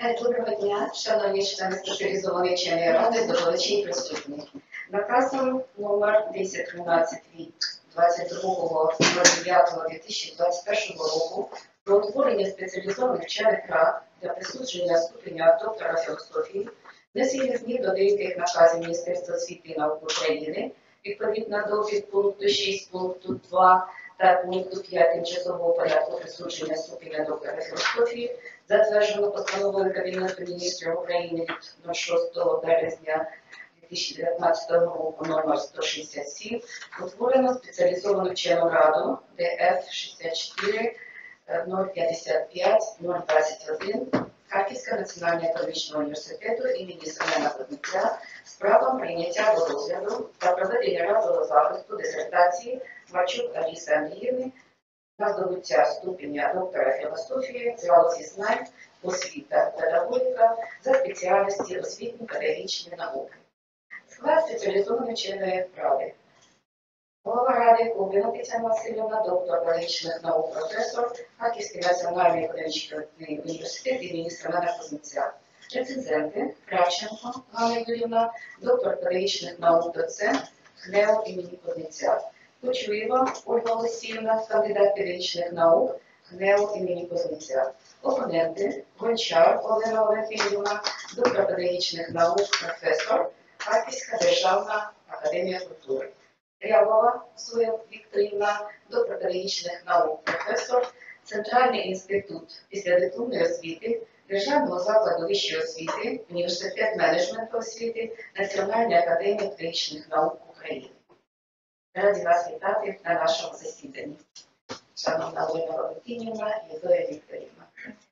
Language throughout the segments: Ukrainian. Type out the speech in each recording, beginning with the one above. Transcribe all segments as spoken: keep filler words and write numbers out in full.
Доброго дня, шановні члени спеціалізованої вченої ради, здобувачі і присутні. Наказом номер тисяча тринадцять від двадцять другого дев'ятого дві тисячі двадцять першого року про утворення спеціалізованих вчених рад для присудження ступеня доктора філософії, внесення змін до деяких наказів Міністерства освіти і науки України, відповідно до підпункту шість пункту два та пункту п'ять тимчасового порядку присудження ступеня доктора філософії, затверджено постановою Кабінету міністрів України від шостого березня дві тисячі дев'ятнадцятого року номер сто шістдесят сім, утворено спеціалізовану вчену раду Д Ф шістдесят чотири нуль п'ятдесят п'ять нуль двадцять один Харківського національного економічного університету імені Семена Кузнеця з правом прийняття до розгляду та проведення разового захисту дисертації Марчук Аліси Андріївни на здобуття ступеня доктора філософії з галузі знань, освіта, педагогіка за спеціальності освітньо-педагогічні науки. Склад спеціалізованої вченої ради. Голова ради Кубіна Тетяна Васильівна, доктор педагогічних наук, професор, Харківський національний економічний університет імені Семена Кузнеця. Рецензенти Кравченко Ганна Юрівна, доктор педагогічних наук, доцент ГНЕУ імені Кузнеця. Кучуєва Ольга Олексіївна, кандидат педагогічних наук, ГНЕУ імені Кузнеця. Опоненти Гончар Олена Валентинівна, доктор педагогічних наук, професор, Харківська державна академія культури. Рябова Соя Вікторівна, доктор педагогічних наук, професор, Центральний інститут післядипломної освіти, Державного закладу вищої освіти, Університет менеджменту освіти, Національної академії педагогічних наук України. Раді вас вітати на нашому засіданні. Шановна Олена Валентинівна і Зоя Вікторівна.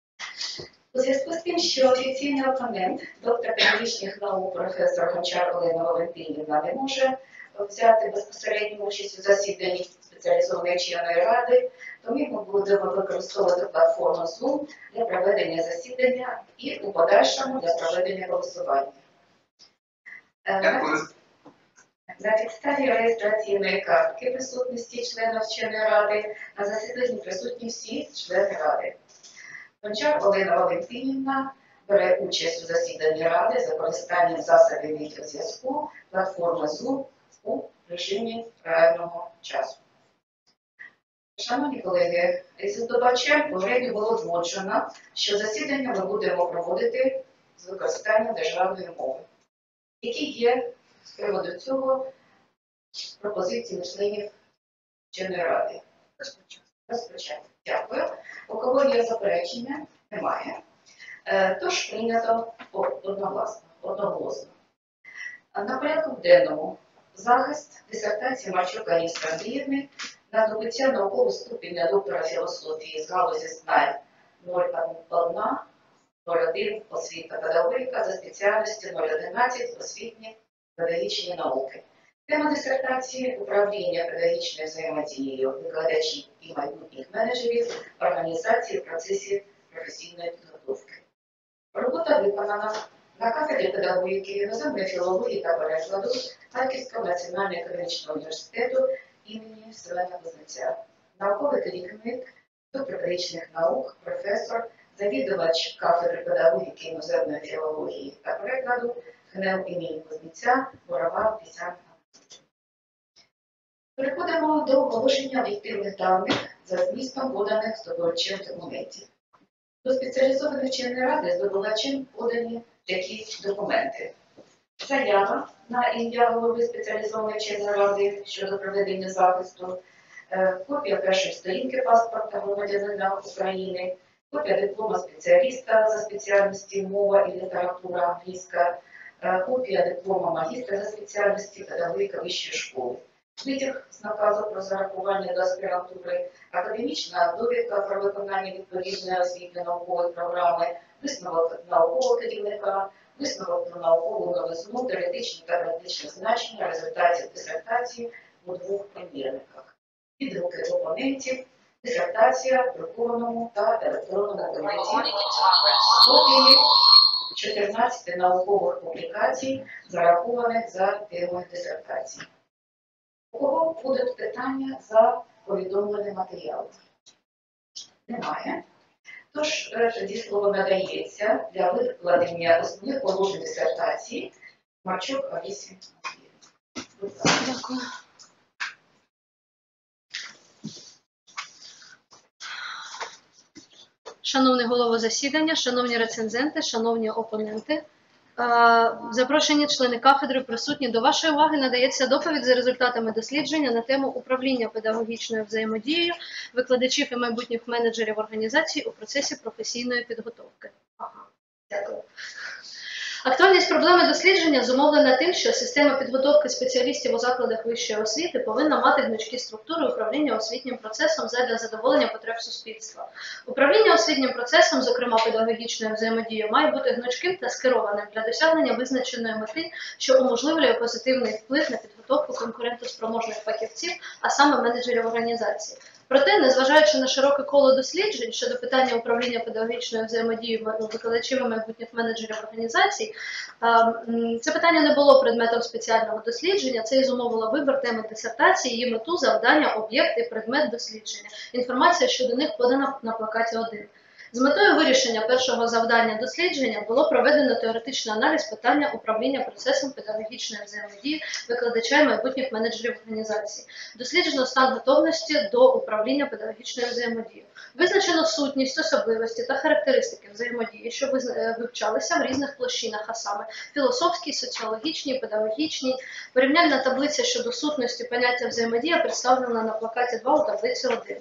У зв'язку з тим, що офіційний опонент, доктор педагогічних наук, професор Гончар Олена Валентинівна не може взяти безпосередню участь у засіданні спеціалізованої вченої ради, то ми будемо використовувати платформу Zoom для проведення засідання і у подальшому для проведення голосування. Дякую. На підставі реєстраційної картки присутності членів вченої ради на засіданні присутні всі члени ради. Гончар Олена Валентинівна бере участь у засіданні ради за користанням засобів відеозв'язку платформи Zoom у режимі реального часу. Шановні колеги, із здобувачем попередньо було узгоджено, що засідання ми будемо проводити з використанням державної мови. Які є з приводу цього пропозиції членів вченої ради? Розпочати. Дякую. У кого є заперечення? Немає. Тож прийнято одноголосно. одноголосно. На порядку денному захист дисертації Марчук Аліси Андріївни на здобуття наукового ступеня доктора філософії з галузі знань нуль один освіта педагогіка за спеціальністю нуль одинадцять освітні педагогічні науки. Тема дисертації – управління педагогічною взаємодією викладачів і майбутніх менеджерів організації в процесі професійної підготовки. Робота виконана на кафедрі педагогіки, іноземної філології та перекладу Харківського національного економічного університету імені Семена Кузнеця. Науковий керівник, доктор педагогічних наук, професор, завідувач кафедри педагогіки, іноземної філології та перекладу ГНЕУ імені Кузнеця Бурова Тетяна. Переходимо до оголошення об'єктивних даних за змістом поданих здобувачем документів. До спеціалізованої вченої ради здобувачем подані такі документи. Заява на ім'я голови спеціалізованої вченої ради щодо проведення захисту, копія першої сторінки паспорта громадянина України, копія диплома спеціаліста за спеціальності мова і література англійська, копія диплома магістра за спеціальності педагогіка вищої школи, витяг з наказу про зарахування до аспірантури, академічна довідка про виконання відповідної освітньо-наукової програми, висновок наукового керівника, висновок про наукову новизну, теоретичні та практичні значення результатів дисертації у двох примірниках, відгуки опонентів, дисертація в друкованому та електронному вигляді, копії чотирнадцяти наукових публікацій, зарахованих за темою дисертації. У кого будуть питання за повідомлений матеріал? Немає. Тож тоді слово надається для викладення основних положень дисертації Марчук Алісі. Дякую. Шановний голово засідання, шановні рецензенти, шановні опоненти, запрошені члени кафедри присутні, до вашої уваги надається доповідь за результатами дослідження на тему управління педагогічною взаємодією викладачів і майбутніх менеджерів організацій у процесі професійної підготовки. Ага, дякую. Актуальність проблеми дослідження зумовлена тим, що система підготовки спеціалістів у закладах вищої освіти повинна мати гнучкі структури управління освітнім процесом задля задоволення потреб суспільства. Управління освітнім процесом, зокрема педагогічною взаємодією, має бути гнучким та скерованим для досягнення визначеної мети, що уможливлює позитивний вплив на підготовку конкурентоспроможних фахівців, а саме менеджерів організації. Проте, незважаючи на широке коло досліджень щодо питання управління педагогічною взаємодією викладачів і майбутніх менеджерів організацій, це питання не було предметом спеціального дослідження, це і зумовило вибір теми дисертації, її мету, завдання, об'єкт і предмет дослідження. Інформація щодо них подана на плакаті один. З метою вирішення першого завдання дослідження було проведено теоретичний аналіз питання управління процесом педагогічної взаємодії викладача і майбутніх менеджерів організації. Досліджено стан готовності до управління педагогічною взаємодією. Визначено сутність, особливості та характеристики взаємодії, що вивчалися в різних площинах, а саме філософській, соціологічній, педагогічній. Порівняльна таблиця щодо сутності поняття взаємодія представлена на плакаті два у таблиці один.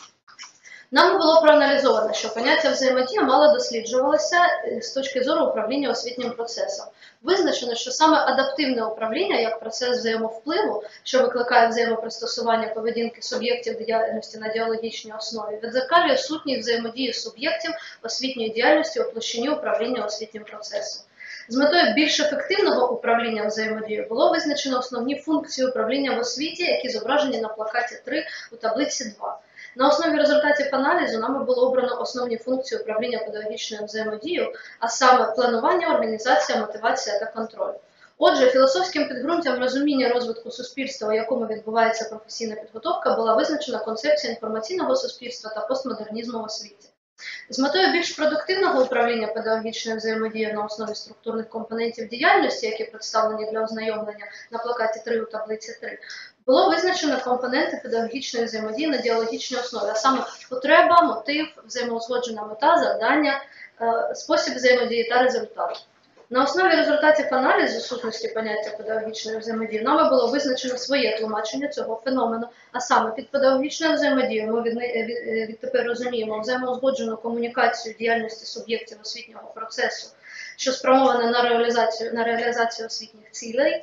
Нами було проаналізовано, що поняття взаємодія мало досліджувалося з точки зору управління освітнім процесом. Визначено, що саме адаптивне управління, як процес взаємовпливу, що викликає взаємопристосування поведінки суб'єктів діяльності на діалогічній основі, віддзеркалює сутність взаємодії суб'єктів освітньої діяльності у площині управління освітнім процесом. З метою більш ефективного управління взаємодією було визначено основні функції управління в освіті, які зображені на плакаті три у таблиці два. На основі результатів аналізу нами було обрано основні функції управління педагогічною взаємодією, а саме планування, організація, мотивація та контроль. Отже, філософським підґрунтям розуміння розвитку суспільства, у якому відбувається професійна підготовка, була визначена концепція інформаційного суспільства та постмодернізму в освіті. З метою більш продуктивного управління педагогічною взаємодією на основі структурних компонентів діяльності, які представлені для ознайомлення на плакаті три у таблиці три, було визначено компоненти педагогічної взаємодії на діалогічній основі, а саме потреба, мотив, взаємоузгоджена мета, завдання, спосіб взаємодії та результат. На основі результатів аналізу сутності поняття педагогічної взаємодії нами було визначено своє тлумачення цього феномену, а саме під педагогічною взаємодією ми відтепер розуміємо взаємоузгоджену комунікацію діяльності суб'єктів освітнього процесу, що спрямована на реалізацію, на реалізацію освітніх цілей.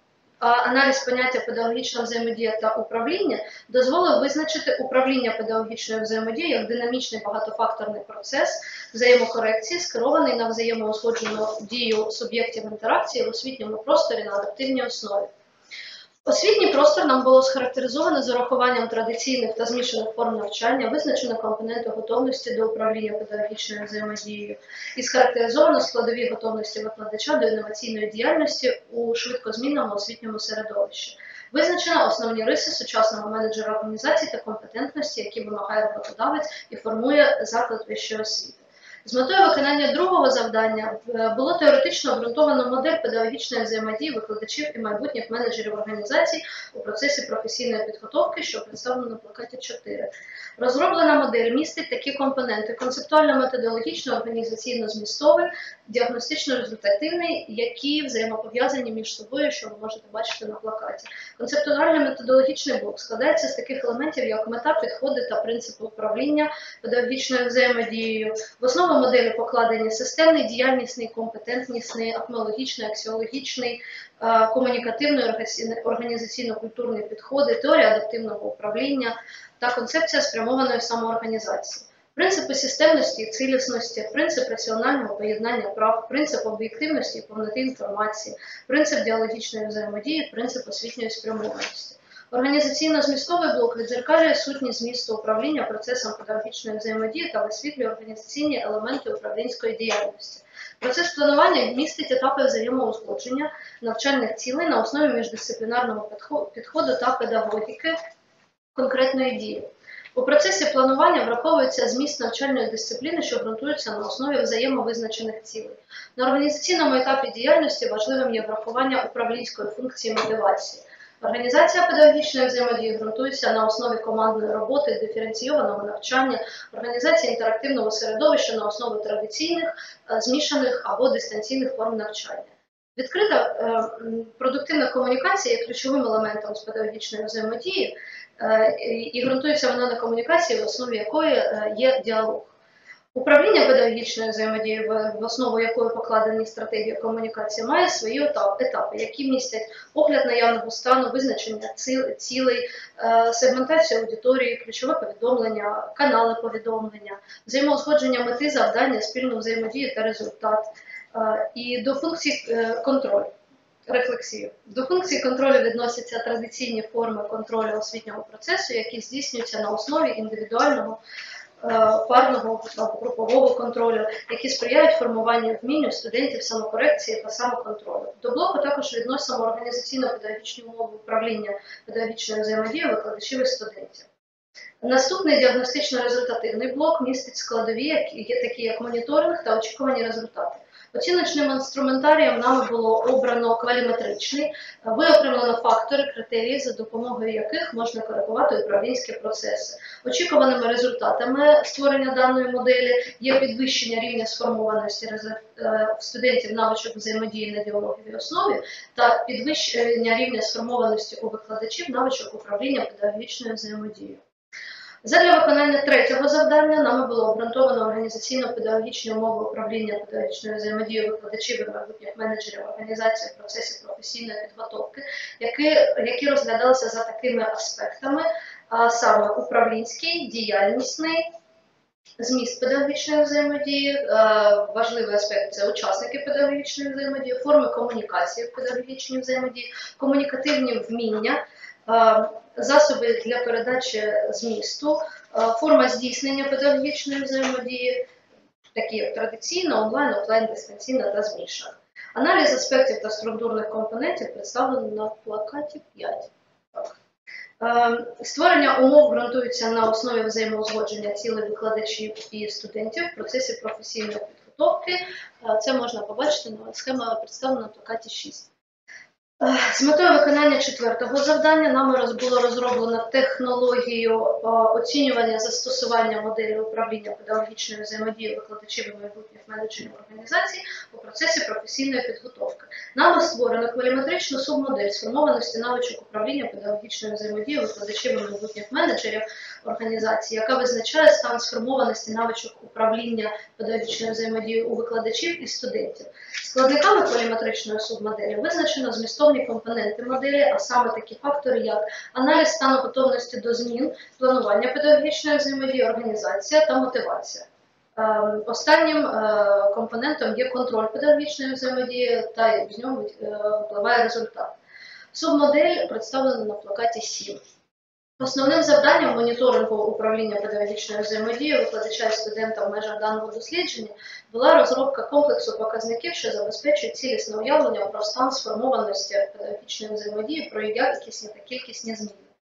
Аналіз поняття педагогічна взаємодія та управління дозволив визначити управління педагогічною взаємодією як динамічний багатофакторний процес взаємокорекції, скерований на взаємоузгоджену дію суб'єктів інтеракції в освітньому просторі на адаптивній основі. Освітній простор нам було схарактеризовано з урахуванням традиційних та змішаних форм навчання, визначено компоненти готовності до управління педагогічною взаємодією і схарактеризовано складові готовності викладача до інноваційної діяльності у швидкозмінному освітньому середовищі. Визначено основні риси сучасного менеджера організації та компетентності, які вимагає роботодавець і формує заклад вищої освіти. З метою виконання другого завдання було теоретично обґрунтовано модель педагогічної взаємодії викладачів і майбутніх менеджерів організацій у процесі професійної підготовки, що представлено на плакаті чотири. Розроблена модель містить такі компоненти: концептуально-методологічно, організаційно-змістовий, діагностично-результативний, які взаємопов'язані між собою, що ви можете бачити на плакаті. Концептуально-методологічний блок складається з таких елементів, як мета, підходи та принципи управління педагогічною взаємодією. В основу моделі покладені системний, діяльнісний, компетентнісний, акмеологічний, аксіологічний, комунікативний, організаційно-культурні підходи, теорія адаптивного управління та концепція спрямованої самоорганізації. Принципи системності і цілісності, принцип раціонального поєднання прав, принцип об'єктивності і повноти інформації, принцип діалогічної взаємодії, принцип освітньої спрямованості. Організаційно-змістовий блок віддзеркалює сутність змісту управління процесом педагогічної взаємодії та висвітлює організаційні елементи управлінської діяльності. Процес планування містить етапи взаємоузгодження навчальних цілей на основі міждисциплінарного підходу та педагогіки конкретної дії. У процесі планування враховується зміст навчальної дисципліни, що ґрунтується на основі взаємовизначених цілей. На організаційному етапі діяльності важливим є врахування управлінської функції мотивації. Організація педагогічної взаємодії ґрунтується на основі командної роботи, диференційованого навчання, організації інтерактивного середовища на основі традиційних, змішаних або дистанційних форм навчання. Відкрита е, продуктивна комунікація є ключовим елементом з педагогічної взаємодії, е, і ґрунтується вона на комунікації, в основі якої е, є діалог. Управління педагогічною взаємодією, в основу якої покладені стратегії комунікації, має свої етапи, які містять огляд наявного стану, визначення цілей, сегментацію аудиторії, ключове повідомлення, канали повідомлення, взаємоузгодження мети, завдання, спільну взаємодію та результат. І до функцій контролю, рефлексію. До функції контролю відносяться традиційні форми контролю освітнього процесу, які здійснюються на основі індивідуального, парного або групового контролю, які сприяють формуванню вмінь у студентів самокорекції та самоконтролю. До блоку також відносимо організаційно-педагогічні умови управління педагогічною взаємодією викладачів і студентів. Наступний діагностично-результативний блок містить складові, які, такі як моніторинг та очікувані результати. Оціночним інструментарієм нами було обрано кваліметричний, виокремлено фактори, критерії, за допомогою яких можна коригувати управлінські процеси. Очікуваними результатами створення даної моделі є підвищення рівня сформованості студентів навичок взаємодії на діалоговій основі та підвищення рівня сформованості у викладачів навичок управління педагогічною взаємодією. Задля виконання третього завдання нами було обґрунтовано організаційно-педагогічні умови управління педагогічною взаємодією викладачів і майбутніх менеджерів організації в процесі професійної підготовки, які, які розглядалися за такими аспектами, а саме управлінський, діяльнісний, зміст педагогічної взаємодії, важливий аспект – це учасники педагогічної взаємодії, форми комунікації в педагогічній взаємодії, комунікативні вміння, засоби для передачі змісту, форма здійснення педагогічної взаємодії, такі як традиційна, онлайн, офлайн, дистанційна та змішана. Аналіз аспектів та структурних компонентів представлено на плакаті п'ять. Створення умов ґрунтується на основі взаємоузгодження цілей викладачів і студентів в процесі професійної підготовки. Це можна побачити, на схема представлена на плакаті шість. З метою виконання четвертого завдання нами було розроблено технологію оцінювання застосування моделі управління педагогічною взаємодією викладачів і майбутніх менеджерів організацій у процесі професійної підготовки. Нами створено кваліметричну субмодель сформованості навичок управління педагогічною взаємодією викладачів і майбутніх менеджерів організації, яка визначає стан сформованості навичок управління педагогічною взаємодією у викладачів і студентів. Складниками кваліметричної субмоделі визначено змістовні компоненти моделі, а саме такі фактори, як аналіз стану готовності до змін, планування педагогічної взаємодії, організація та мотивація. Останнім компонентом є контроль педагогічної взаємодії та з нього впливає результат. Субмодель представлена на плакаті сім. Основним завданням моніторингу управління педагогічною взаємодією викладача і студента в межах даного дослідження була розробка комплексу показників, що забезпечують цілісне уявлення про стан сформованості педагогічної взаємодії, про її якісні та кількісні зміни.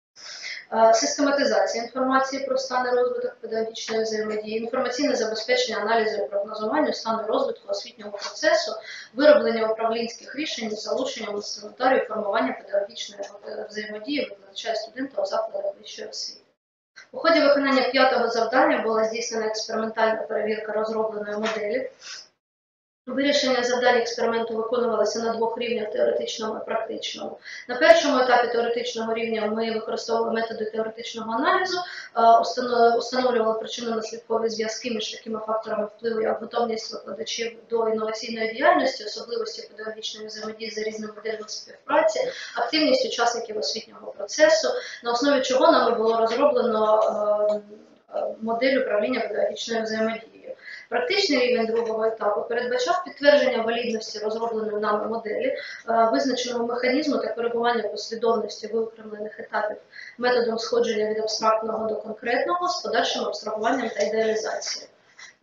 Систематизація інформації про стан і розвиток педагогічної взаємодії, інформаційне забезпечення аналізу і прогнозування стану розвитку освітнього процесу, вироблення управлінських рішень з залученням інструментарію формування педагогічної взаємодії викладача і студента у закладах вищої освіти. У ході виконання п'ятого завдання була здійснена експериментальна перевірка розробленої моделі. Вирішення завдань експерименту виконувалося на двох рівнях – теоретичному і практичному. На першому етапі теоретичного рівня ми використовували методи теоретичного аналізу, встановлювали причинно-наслідкові зв'язки між такими факторами впливу, як готовність викладачів до інноваційної діяльності, особливості педагогічної взаємодії за різними моделями співпраці, активність учасників освітнього процесу, на основі чого нами було розроблено модель управління педагогічною взаємодією. Практичний рівень другого етапу передбачав підтвердження валідності розробленої нами моделі, визначеного механізму та коригування послідовності виокремлених етапів методом сходження від абстрактного до конкретного з подальшим абстрагуванням та ідеалізацією.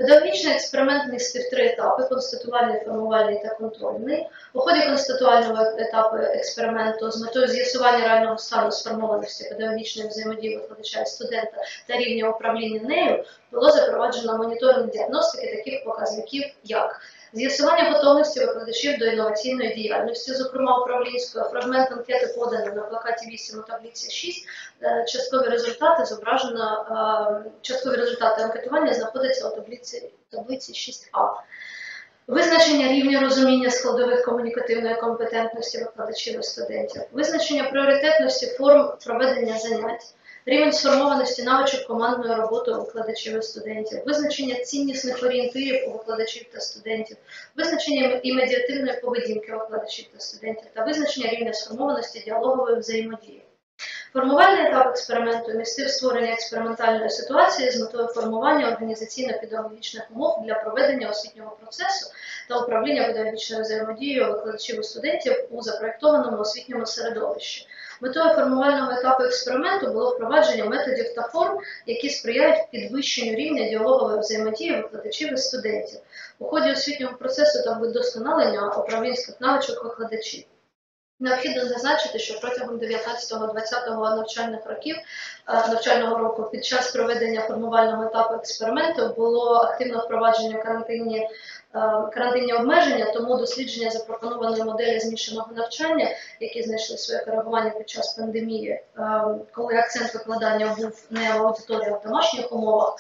Педагогічний експеримент містив три етапи: констатувальний, формувальний та контрольний. У ході констатувального етапу експерименту з метою з'ясування реального стану сформованості педагогічної взаємодії викладача і студента та рівня управління нею було запроваджено моніторинг діагностики таких показників, як з'ясування готовності викладачів до інноваційної діяльності, зокрема управлінської. Фрагмент анкети поданий на плакаті вісім у таблиці шість. Часткові результати зображено, часткові результати анкетування знаходяться у таблиці, таблиці шість а. Визначення рівня розуміння складових комунікативної компетентності викладачів і студентів. Визначення пріоритетності форм проведення занять. Рівень сформованості навичок командної роботи у викладачів і студентів, визначення ціннісних орієнтирів у викладачів та студентів, визначення і медіативної поведінки викладачів та студентів та визначення рівня сформованості діалогової взаємодії. Формувальний етап експерименту містив створення експериментальної ситуації з метою формування організаційно-педагогічних умов для проведення освітнього процесу та управління педагогічною взаємодією викладачів і студентів у запроєктованому освітньому середовищі. Метою формувального етапу експерименту було впровадження методів та форм, які сприяють підвищенню рівня діалогової взаємодії викладачів і студентів у ході освітнього процесу та вдосконалення управлінських навичок викладачів. Необхідно зазначити, що протягом дев'ятнадцятого-двадцятого навчальних років, навчального року під час проведення формувального етапу експерименту було активно впровадження карантинні, карантинні обмеження, тому дослідження запропонованої моделі змішаного навчання, які знайшли своє коригування під час пандемії, коли акцент викладання був не в аудиторії, а в домашніх умовах,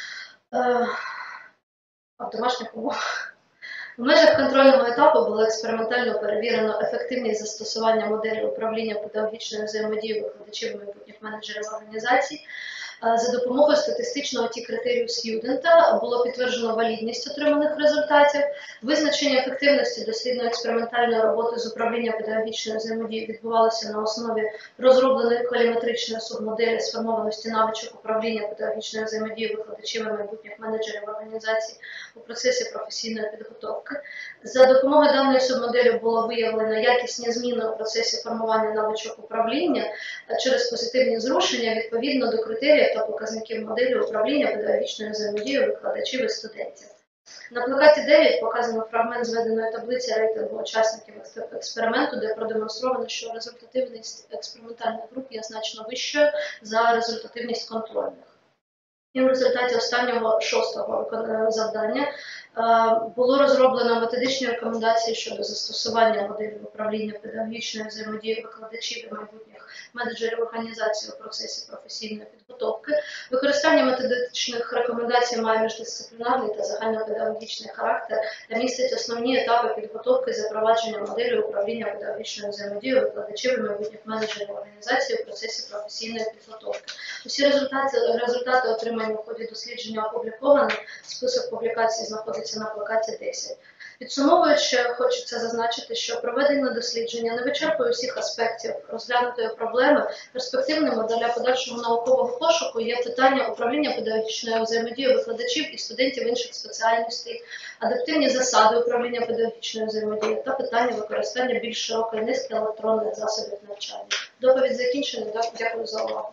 а в домашніх умовах. У межах контрольного етапу було експериментально перевірено ефективність застосування моделі управління педагогічною взаємодією викладачів і майбутніх менеджерів організацій. За допомогою статистичного ті критерію Сьюдента було підтверджено валідність отриманих результатів. Визначення ефективності дослідно-експериментальної роботи з управління педагогічною взаємодією відбувалося на основі розробленої коліметричної субмоделі сформованості навичок управління педагогічною взаємодією викладачів і майбутніх менеджерів організацій у процесі професійної підготовки. За допомогою даної субмоделі було виявлено якісні зміни у процесі формування навичок управління через позитивні зрушення відповідно до критеріїв та показників моделі управління педагогічною взаємодією викладачів і студентів. На плакаті дев'ять показано фрагмент зведеної таблиці рейтингу учасників експерименту, де продемонстровано, що результативність експериментальних груп є значно вищою за результативність контрольних. І в результаті останнього шостого завдання було розроблено методичні рекомендації щодо застосування моделі управління педагогічної взаємодії викладачів і майбутніх менеджерів організації у процесі професійної підготовки. Використання методичних рекомендацій має міждисциплінарний та загальнопедагогічний характер та містить основні етапи підготовки і запровадження моделі управління педагогічною взаємодією викладачів і майбутніх менеджерів організації у процесі професійної підготовки. Усі результати, результати отримані у ході дослідження опубліковані, список публікацій знаходиться на плакаті десять. Підсумовуючи, хочеться зазначити, що проведення дослідження не вичерпує усіх аспектів розглянутої проблеми. Перспективними для подальшого наукового пошуку є питання управління педагогічною взаємодією викладачів і студентів інших спеціальностей, адаптивні засади управління педагогічною взаємодією та питання використання більш широкої низки електронних засобів навчання. Доповідь закінчена. Дякую за увагу.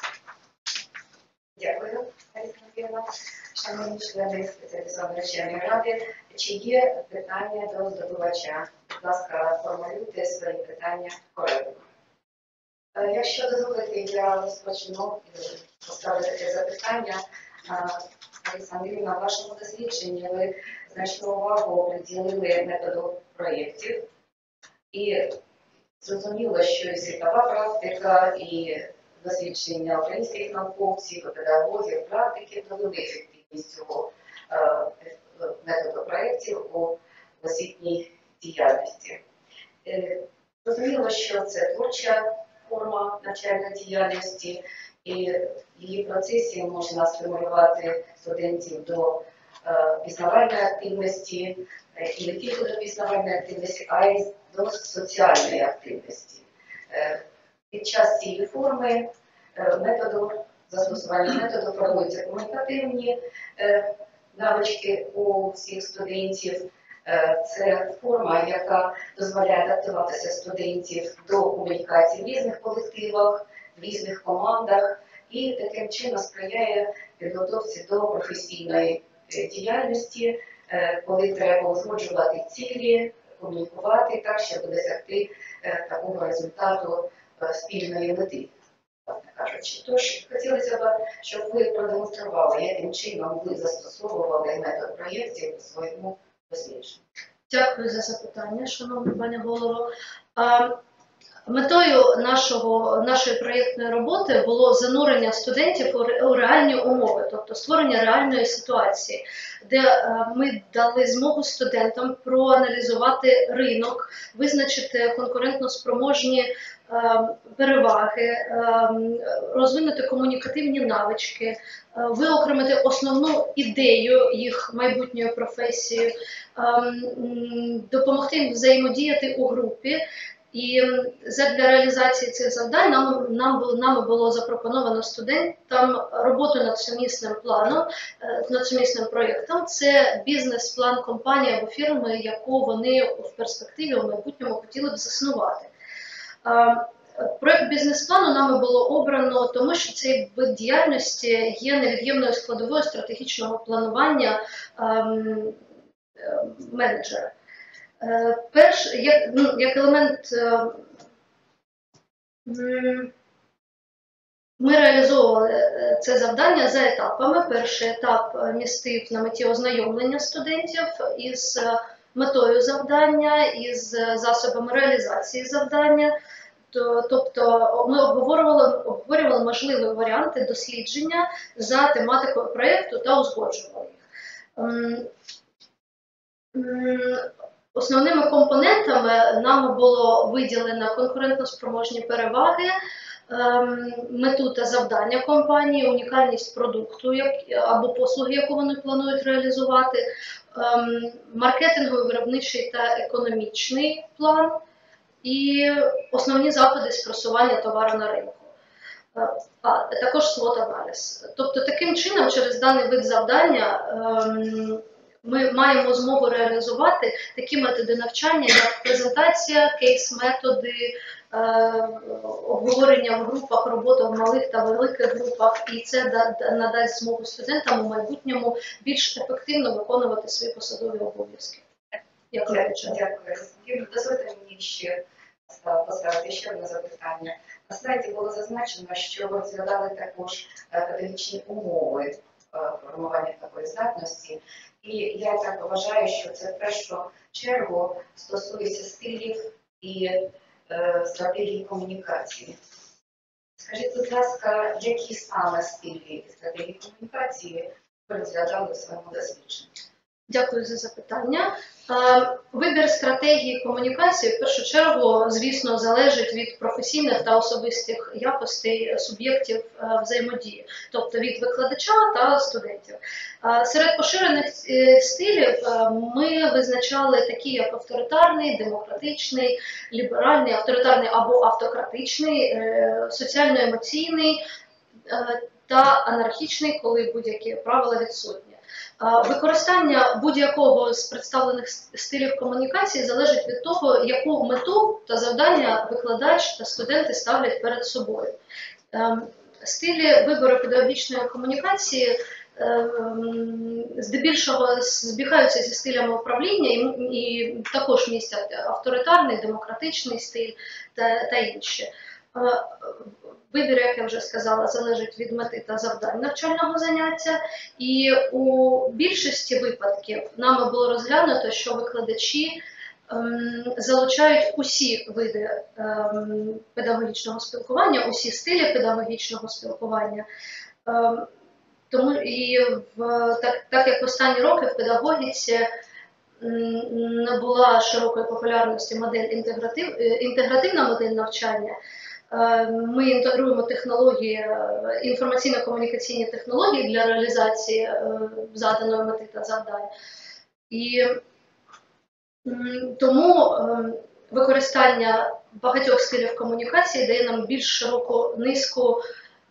Дякую, Олександра. Шановні члени спеціалізованої вченої ради, чи є питання до здобувача? Будь ласка, формулюйте свої питання коректно. Якщо дозволите, я розпочну поставити таке запитання. Олександрівна, в вашому дослідженні ви значну увагу приділили методу проєктів. І зрозуміло, що і світова практика, і дослідження українських науковців, педагогів, практиків довели ефективність цього методу проєктів у освітній діяльності. Зрозуміло, що це творча форма навчальної діяльності, і в її процесі можна стимулювати студентів до пізнавальної активності, і не тільки до пізнавальної активності, а й до соціальної активності. Під час цієї форми методу, застосування методу формуються комунікативні навички у всіх студентів. Це форма, яка дозволяє адаптуватися студентів до комунікації в різних колективах, в різних командах і таким чином сприяє підготовці до професійної е, діяльності, е, коли треба узгоджувати цілі, комунікувати так, щоб досягти е, такого результату е, спільної мети, власне кажучи. Тож хотілося б, щоб ви продемонстрували, яким чином ви застосовували метод проєктів у своєму дослідженні. Дякую за запитання, шановна пані голово. А, Метою нашого, нашої проєктної роботи було занурення студентів у, ре, у реальні умови, тобто створення реальної ситуації, де а, ми дали змогу студентам проаналізувати ринок, визначити конкурентно-спроможні а, переваги, а, розвинути комунікативні навички, а, виокремити основну ідею їх майбутньої професії, а, допомогти їм взаємодіяти у групі. І для реалізації цих завдань нам, нам, нами було запропоновано студентам роботу над сумісним планом, над сумісним проєктом. Це бізнес-план компанії або фірми, яку вони в перспективі у майбутньому хотіли б заснувати. Проєкт бізнес-плану нами було обрано, тому що цей вид діяльності є невід'ємною складовою стратегічного планування ем, менеджера. Перш, як, ну, як елемент, ми реалізовували це завдання за етапами. Перший етап містив на меті ознайомлення студентів із метою завдання, із засобами реалізації завдання. Тобто ми обговорювали, обговорювали можливі варіанти дослідження за тематикою проєкту та узгоджували їх. Основними компонентами нами було виділено конкурентно-спроможні переваги, мету та завдання компанії, унікальність продукту або послуги, яку вони планують реалізувати, маркетинговий, виробничий та економічний план і основні заходи з просування товару на ринку. А також свот-аналіз. Тобто таким чином, через даний вид завдання, ми маємо змогу реалізувати такі методи навчання, як презентація, кейс-методи, обговорення в групах, робота в малих та великих групах, і це надасть змогу студентам у майбутньому більш ефективно виконувати свої посадові обов'язки. Дякую. Дякую. Дозвольте мені ще поставити ще одне запитання. На слайді було зазначено, що ви розглядали також академічні умови формування такої здатності. І я так вважаю, що це в першу чергу стосується стилів і е, стратегії комунікації. Скажіть, будь ласка, які саме стилі і стратегії комунікації ви розглядали у своєму дослідженні? Дякую за запитання. Вибір стратегії комунікації в першу чергу, звісно, залежить від професійних та особистих якостей суб'єктів взаємодії, тобто від викладача та студентів. Серед поширених стилів ми визначали такі, як авторитарний, демократичний, ліберальний, авторитарний або автократичний, соціально-емоційний та анархічний, коли будь-які правила відсутні. Використання будь-якого з представлених стилів комунікації залежить від того, яку мету та завдання викладач та студенти ставлять перед собою. Стилі вибору педагогічної комунікації здебільшого збігаються зі стилями управління і, і також містять авторитарний, демократичний стиль та, та інші. Вибір, як я вже сказала, залежить від мети та завдань навчального заняття. І у більшості випадків нами було розглянуто, що викладачі ем, залучають усі види ем, педагогічного спілкування, усі стилі педагогічного спілкування. Ем, тому і в, так, так як в останні роки в педагогіці не була широкої популярності модель інтегратив, інтегративна модель навчання, ми інтегруємо технології, інформаційно-комунікаційні технології для реалізації заданої мети та завдань. І тому використання багатьох стилів комунікації дає нам більш широку низку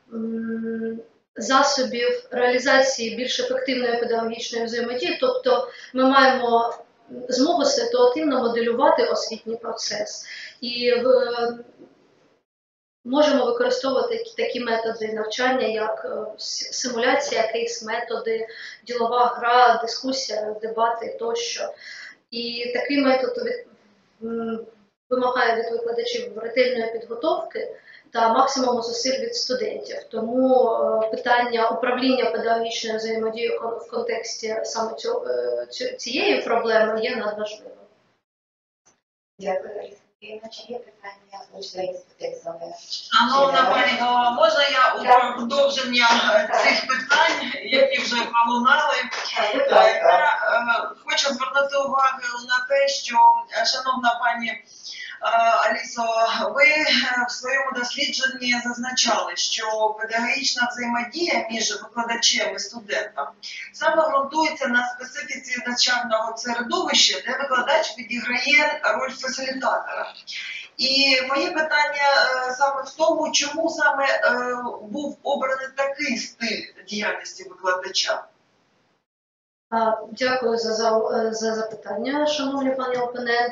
засобів реалізації більш ефективної педагогічної взаємодії, тобто ми маємо змогу ситуативно моделювати освітній процес. І в можемо використовувати такі методи навчання, як симуляція, кейс-методи, ділова гра, дискусія, дебати тощо. І такий метод від, вимагає від викладачів ретельної підготовки та максимуму зусиль від студентів. Тому е, питання управління педагогічною взаємодією в контексті саме цього, е, цієї проблеми є надважливим. Дякую, Лариса. Чи є питання у членів спецекзамену? Шановна пані голова, можна я у продовження цих питань, які вже пролунали? Я е, хочу звернути увагу на те, що, шановна пані Алісо, ви в своєму дослідженні зазначали, що педагогічна взаємодія між викладачем і студентом саме ґрунтується на специфіці навчального середовища, де викладач відіграє роль фасилітатора. І моє питання саме в тому, чому саме був обраний такий стиль діяльності викладача? Дякую за, за, за запитання, шановний пані опонент.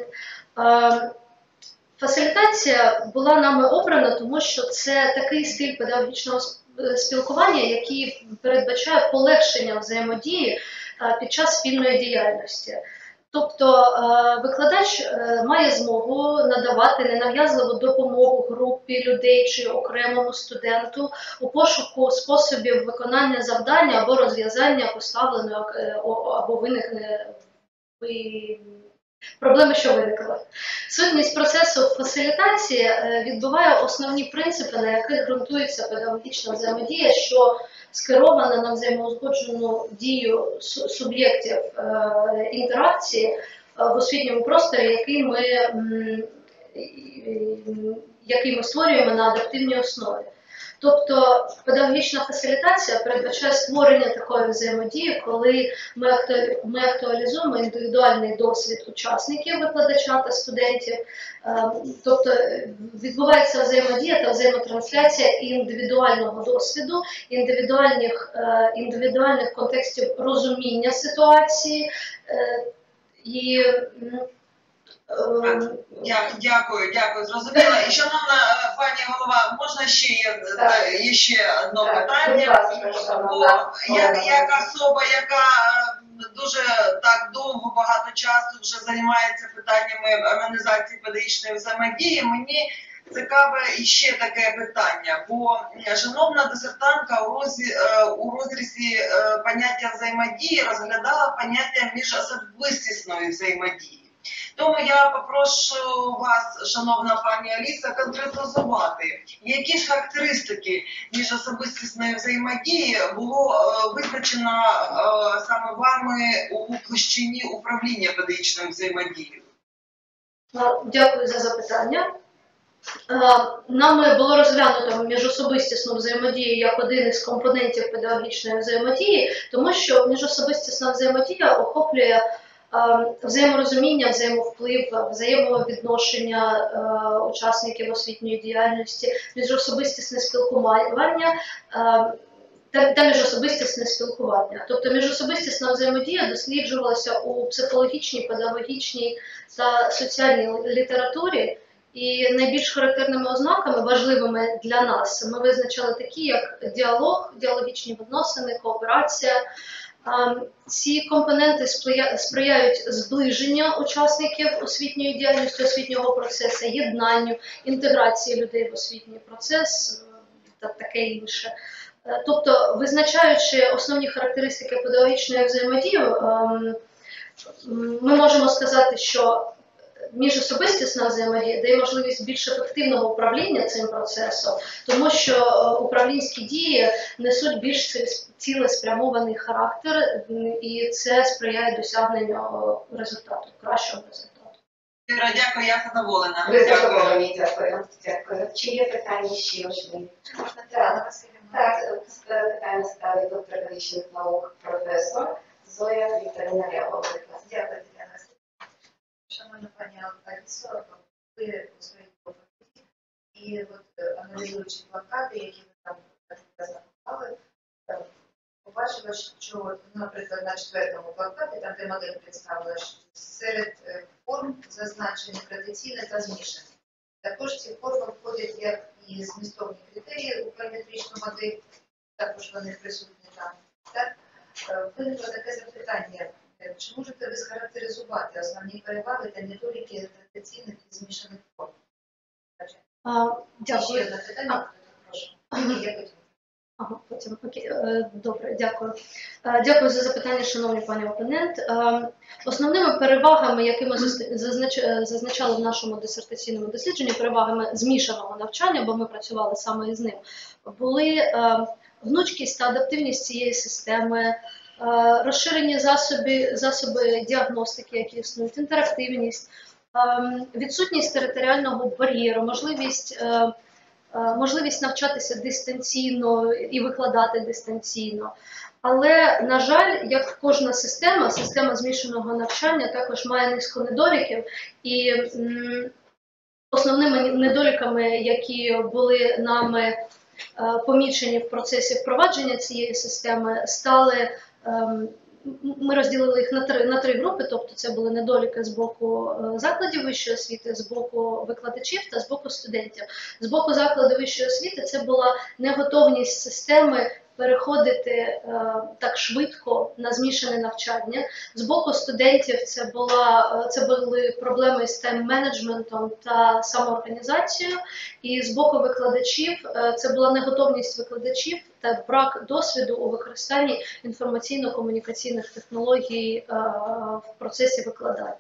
Фасилітація була нами обрана, тому що це такий стиль педагогічного спілкування, який передбачає полегшення взаємодії під час спільної діяльності. Тобто викладач має змогу надавати ненав'язливу допомогу групі людей чи окремому студенту у пошуку способів виконання завдання або розв'язання поставленої або виникне проблеми, що виникли. Сутність процесу фасилітації відбуває основні принципи, на яких ґрунтується педагогічна взаємодія, що скерована на взаємоузгоджену дію суб'єктів інтеракції в освітньому просторі, який ми, який ми створюємо на адаптивній основі. Тобто педагогічна фасилітація передбачає створення такої взаємодії, коли ми актуалізуємо індивідуальний досвід учасників, викладача та студентів. Тобто відбувається взаємодія та взаємотрансляція індивідуального досвіду, індивідуальних, індивідуальних контекстів розуміння ситуації і Дякую, дякую, зрозуміла. І, шановна пані голова, можна ще є, є ще одне питання? Бо як, як особа, яка дуже так довго, багато часу вже займається питаннями організації педагогічної взаємодії, мені цікаве іще таке питання, бо шановна дисертантка у, розі, у розрізі поняття взаємодії розглядала поняття міжособистісної взаємодії. Тому я попрошу вас, шановна пані Аліса, конкретизувати, які ж характеристики міжособистісної взаємодії було е, визначено е, саме вами у площині управління педагогічною взаємодією? Дякую за запитання. Нами було розглянуто міжособистісну взаємодію як один із компонентів педагогічної взаємодії, тому що міжособистісна взаємодія охоплює взаєморозуміння, взаємовплив, взаємовідношення е, учасників освітньої діяльності, міжособистісне спілкування е, та, та міжособистісне спілкування. Тобто міжособистісна взаємодія досліджувалася у психологічній, педагогічній та соціальній літературі, і найбільш характерними ознаками, важливими для нас, ми визначали такі, як діалог, діалогічні відносини, кооперація. Ці компоненти сприяють зближенню учасників освітньої діяльності, освітнього процесу, єднанню, інтеграції людей в освітній процес та таке інше. Тобто, визначаючи основні характеристики педагогічної взаємодії, ми можемо сказати, що міжособистісна взаємодія дає можливість більш ефективного управління цим процесом, тому що управлінські дії несуть більш цілеспрямований характер, і це сприяє досягненню результату, кращого результату. Дякую, я задоволена. Ви задоволені, дякую. Дякую. Чи є питання ще важливі? Можна Тетяна Васильівна? Так, питання ставить доктор педагогічних наук, професор Зоя Вікторівна Рябова. Дякую, Тетяна Васильівна. Шановна пані Алісо, ви у своїй доповіді і от, аналізуючи плакати, які ви там записали, побачила, що, наприклад, на четвертому плакаті, там де модель представила, що серед форм зазначені традиційні та змішані. Також ці форми входять як і змістовні критерії у параметричну модель, також вони присутні там. Так? Е, Виникло таке запитання, е, чи можете ви схарактеризувати основні переваги та недоліки традиційних і змішаних форм? А, Ще Дякую. одне питання, прошу. Ні, я потім. Ага, потім, окей, е, добре, дякую. Е, Дякую за запитання, шановний пані опонент. Е, Основними перевагами, які ми зазнач- е, зазначали в нашому дисертаційному дослідженні, перевагами змішаного навчання, бо ми працювали саме із ним, були е, гнучкість та адаптивність цієї системи, е, розширені засоби, засоби діагностики, які існують, інтерактивність, е, відсутність територіального бар'єру, можливість е, можливість навчатися дистанційно і викладати дистанційно. Але, на жаль, як кожна система, система змішаного навчання також має низку недоліків. І м, основними недоліками, які були нами е, помічені в процесі впровадження цієї системи, стали, ем, ми розділили їх на три, на три групи, тобто це були недоліки з боку е, закладів вищої освіти, з боку викладачів та з боку студентів. З боку закладу вищої освіти це була неготовність системи переходити е, так швидко на змішане навчання. З боку студентів це, була, е, це були проблеми з тайм-менеджментом та самоорганізацією. І з боку викладачів е, це була неготовність викладачів та брак досвіду у використанні інформаційно-комунікаційних технологій е, в процесі викладання.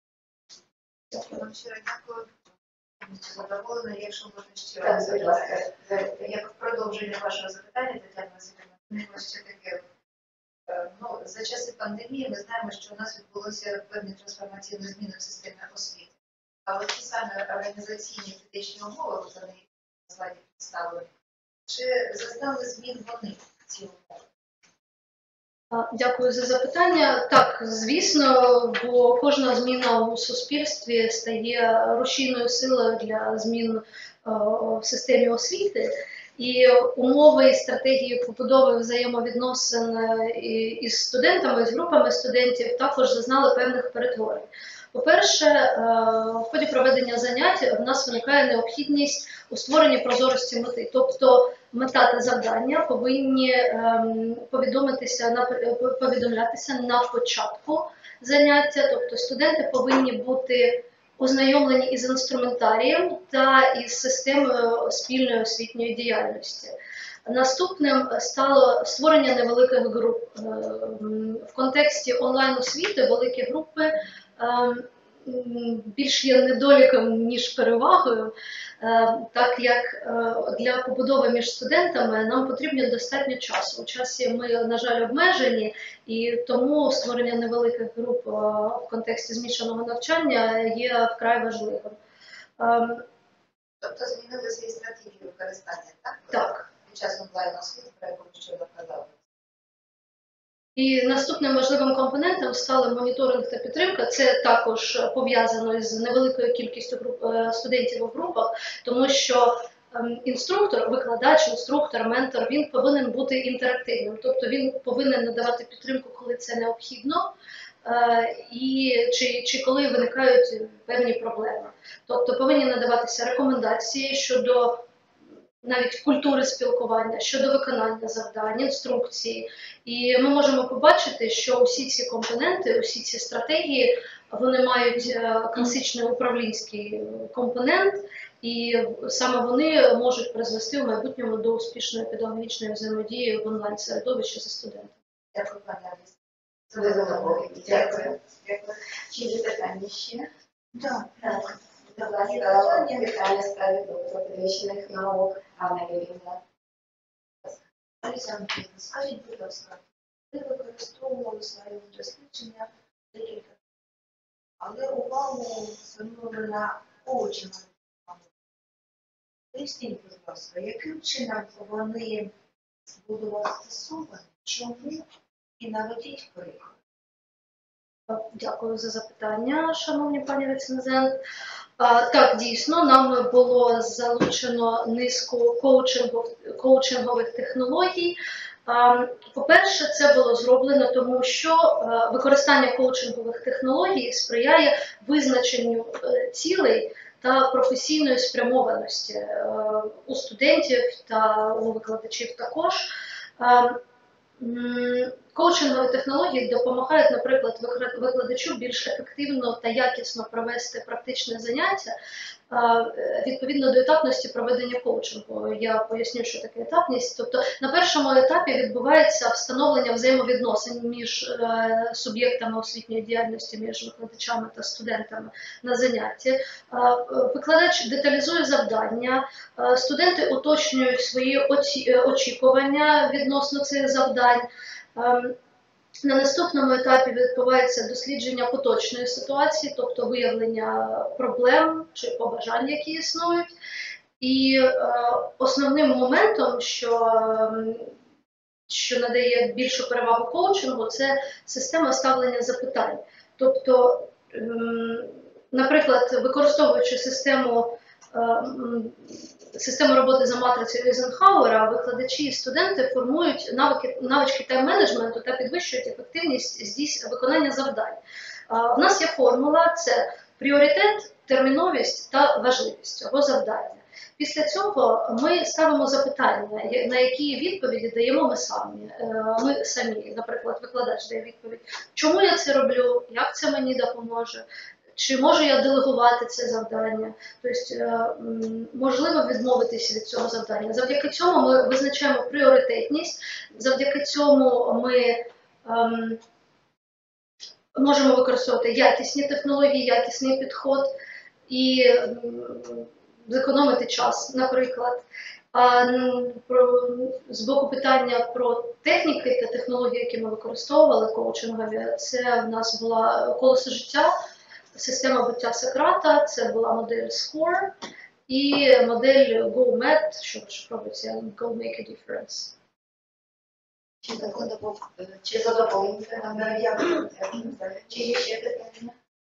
Я вам щиро дякую. Задоволена, якщо можна ще Так, раз. будь ласка. Як продовження вашого запитання, Тетяна Васильівна, виникло ще таке. Е, Ну, за часи пандемії ми знаємо, що у нас відбулося певні трансформаційні зміни в системі освіти. А от ті самі організаційні критичні умови, за них на слайді представлені, чи зазнали змін вони ці умови? А, Дякую за запитання. Так, звісно, бо кожна зміна у суспільстві стає рушійною силою для змін е, в системі освіти. І умови і стратегії побудови взаємовідносин е, і- із студентами, з групами студентів також зазнали певних перетворень. По-перше, е, в ході проведення занять в нас виникає необхідність у створенні прозорості мети. Тобто мета та завдання повинні ем, повідомитися на повідомлятися на початку заняття. Тобто студенти повинні бути ознайомлені із інструментарієм та із системою спільної освітньої діяльності. Наступним стало створення невеликих груп. Ем, В контексті онлайн-освіти великі групи ем, м, більш є недоліком, ніж перевагою, е, так як е, для побудови між студентами нам потрібно достатньо часу. У часі ми, на жаль, обмежені, і тому створення невеликих груп е, в контексті змішаного навчання є вкрай важливим. Ем, Тобто змінилися і стратегії використання, так? Так. Під час онлайн-освіти, про яку ви щойно казали. І наступним важливим компонентом стали моніторинг та підтримка. Це також пов'язано з невеликою кількістю груп, е, студентів у групах, тому що ем, інструктор, викладач, інструктор, ментор, він повинен бути інтерактивним. Тобто він повинен надавати підтримку, коли це необхідно, е, і, чи, чи коли виникають певні проблеми. Тобто повинні надаватися рекомендації щодо навіть культури спілкування, щодо виконання завдань, інструкції. І ми можемо побачити, що усі ці компоненти, усі ці стратегії, вони мають е, класичний управлінський компонент, і саме вони можуть призвести в майбутньому до успішної педагогічної взаємодії в онлайн-середовищі зі студентами. Дякую, пані Аліса. Ви задоволені. Дякую. Дякую. Чи є питання ще? Так. Так. Будь ласка, питання ставить доктор педагогічних наук Анна Юріївна. Аліса Андріївна, скажіть, будь ласка, ви використовували своє дослідження декілька, але увагу звернули на коучинг. Поясніть, будь ласка, яким чином вони були застосовані, чому і наведіть приклад? Дякую за запитання, шановні пані рецензент. А, Так, дійсно, нам було залучено низку коучингов, коучингових технологій. А, По-перше, це було зроблено тому, що а, використання коучингових технологій сприяє визначенню е, цілей та професійної спрямованості е, у студентів та у викладачів також. Е, Коучингові технології допомагають, наприклад, викладачу більш ефективно та якісно провести практичне заняття відповідно до етапності проведення коучингу. Я поясню, що таке етапність. Тобто на першому етапі відбувається встановлення взаємовідносин між суб'єктами освітньої діяльності, між викладачами та студентами на занятті. Викладач деталізує завдання, студенти уточнюють свої очікування відносно цих завдань. На наступному етапі відбувається дослідження поточної ситуації, тобто виявлення проблем чи побажань, які існують. І е, основним моментом, що, що надає більшу перевагу коучингу, це система ставлення запитань. Тобто, е, наприклад, використовуючи систему Систему роботи за матрицею Ейзенхауера, викладачі і студенти формують навики, навички тайм-менеджменту та підвищують ефективність здійснення виконання завдань. У нас є формула – це пріоритет, терміновість та важливість цього завдання. Після цього ми ставимо запитання, на які відповіді даємо ми самі. Ми самі, наприклад, викладач дає відповідь, чому я це роблю, як це мені допоможе, чи можу я делегувати це завдання, тобто можливо відмовитися від цього завдання. Завдяки цьому ми визначаємо пріоритетність, завдяки цьому ми ем, можемо використовувати якісні технології, якісний підход і ем, зекономити час, наприклад. А про, з боку питання про техніки та технології, які ми використовували коучингові, це в нас була колесо життя, система буття Сократа, це була модель SCORE і модель GoMed, що робиться Go Make a Difference. Чи задоволені нам дякую? Чи є ще питання?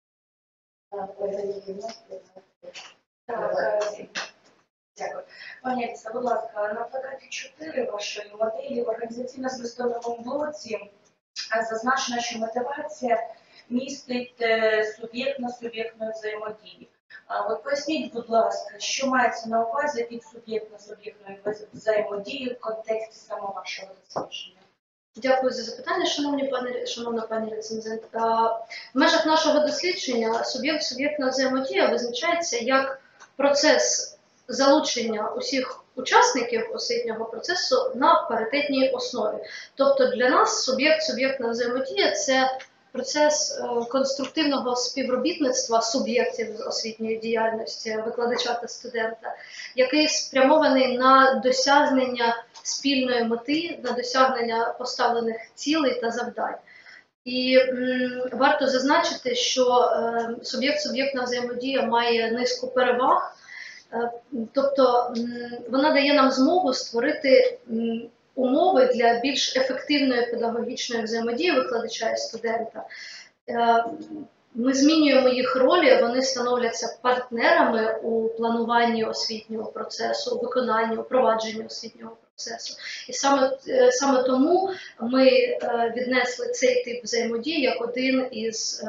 Дякую. Пані Аліса, будь ласка, на плакаті чотири вашої моделі в організаційно-змістовному блоці зазначено, що мотивація містить суб'єктно-суб'єктної взаємодії. От поясніть, будь ласка, що мається на увазі під суб'єктно-суб'єктною взаємодією в контексті саме вашого дослідження? Дякую за запитання, шановні пані, шановна пані рецензент. В межах нашого дослідження суб'єкт-суб'єктна взаємодія визначається як процес залучення усіх учасників освітнього процесу на паритетній основі. Тобто для нас суб'єкт-суб'єктна взаємодія – це процес конструктивного співробітництва суб'єктів освітньої діяльності, викладача та студента, який спрямований на досягнення спільної мети, на досягнення поставлених цілей та завдань. І м, варто зазначити, що е, суб'єкт-суб'єктна взаємодія має низку переваг, е, тобто м, вона дає нам змогу створити м, умови для більш ефективної педагогічної взаємодії викладача і студента. Ми змінюємо їх ролі, вони становляться партнерами у плануванні освітнього процесу, у виконанні, у провадженні освітнього процесу. І саме, саме тому ми віднесли цей тип взаємодії як один із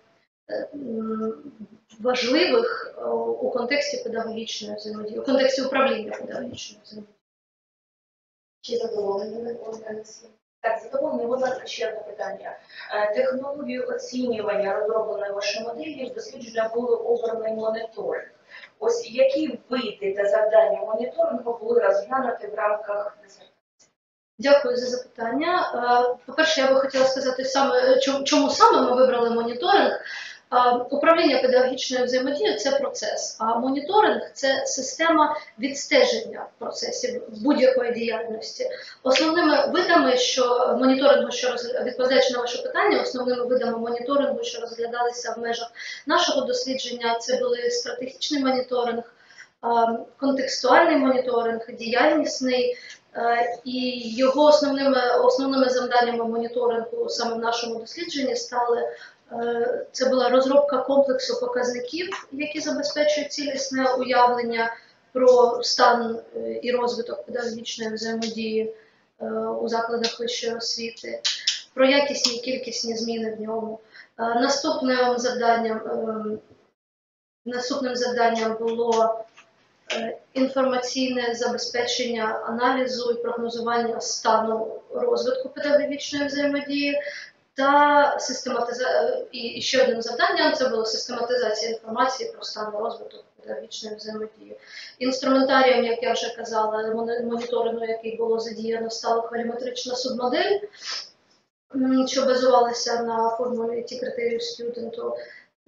важливих у контексті педагогічної взаємодії, у контексті управління педагогічної взаємодії. Чи задоволені ви організацією? Так, задоволені. Будь ласка, ще одне питання. Технологію оцінювання, розробленої вашої моделі, в дослідження були обраний моніторинг. Ось які види та завдання моніторингу були розглянуті в рамках дисертації? Дякую за запитання. По-перше, я би хотіла сказати, саме, чому саме ми вибрали моніторинг. Управління педагогічною взаємодією – це процес, а моніторинг – це система відстеження процесів будь-якої діяльності. Основними видами, що моніторингу, що відповідаючи на ваше питання, основними видами моніторингу, що розглядалися в межах нашого дослідження, це були стратегічний моніторинг, контекстуальний моніторинг, діяльнісний, і його основними, основними завданнями моніторингу саме в нашому дослідженні стали це була розробка комплексу показників, які забезпечують цілісне уявлення про стан і розвиток педагогічної взаємодії у закладах вищої освіти, про якісні і кількісні зміни в ньому. Наступним завданням Наступним завданням було е, інформаційне забезпечення аналізу і прогнозування стану розвитку педагогічної взаємодії та систематизація. І ще одним завданням це було систематизація інформації про стан розвитку педагогічної взаємодії. Інструментарієм, як я вже казала, моніторингу, який було задіяно, стала хваліметрична субмодель, що базувалася на формулі ті критерію студенту.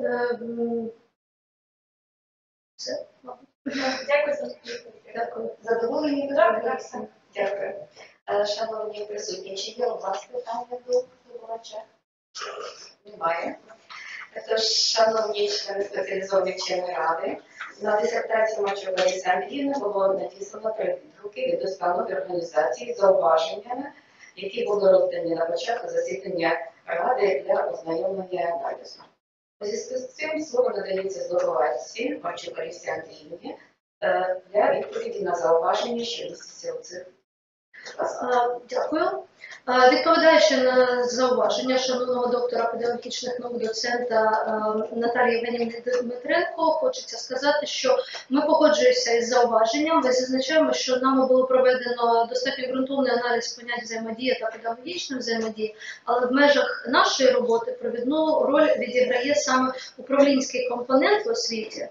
Все. Дякую за відповідь. Дякую. Задоволені? Так, так, так. Дякую. Е, Шановні присутні, чи є у вас питання до доповідача? Немає. Тож, шановні члени спеціалізованої вченої ради, на дисертацію Мачук Лариси Андріївни було надіслано три відгуки від установ і організацій з зауваженнями, які були роздані на початку засідання ради для ознайомлення і аналізу. У зв'язку з цим слово надається здобувачці Мачук Ларисі Андріївні е, для відповіді на зауваження, що містяться у цих. Е, Дякую. Е, Відповідаючи на зауваження шановного доктора педагогічних наук, доцента е, Наталії Євгенівни Дмитренко, хочеться сказати, що ми погоджуємося із зауваженням. Ми зазначаємо, що нами було проведено достатньо ґрунтовний аналіз понять взаємодії та педагогічної взаємодії, але в межах нашої роботи провідну роль відіграє саме управлінський компонент в освіті.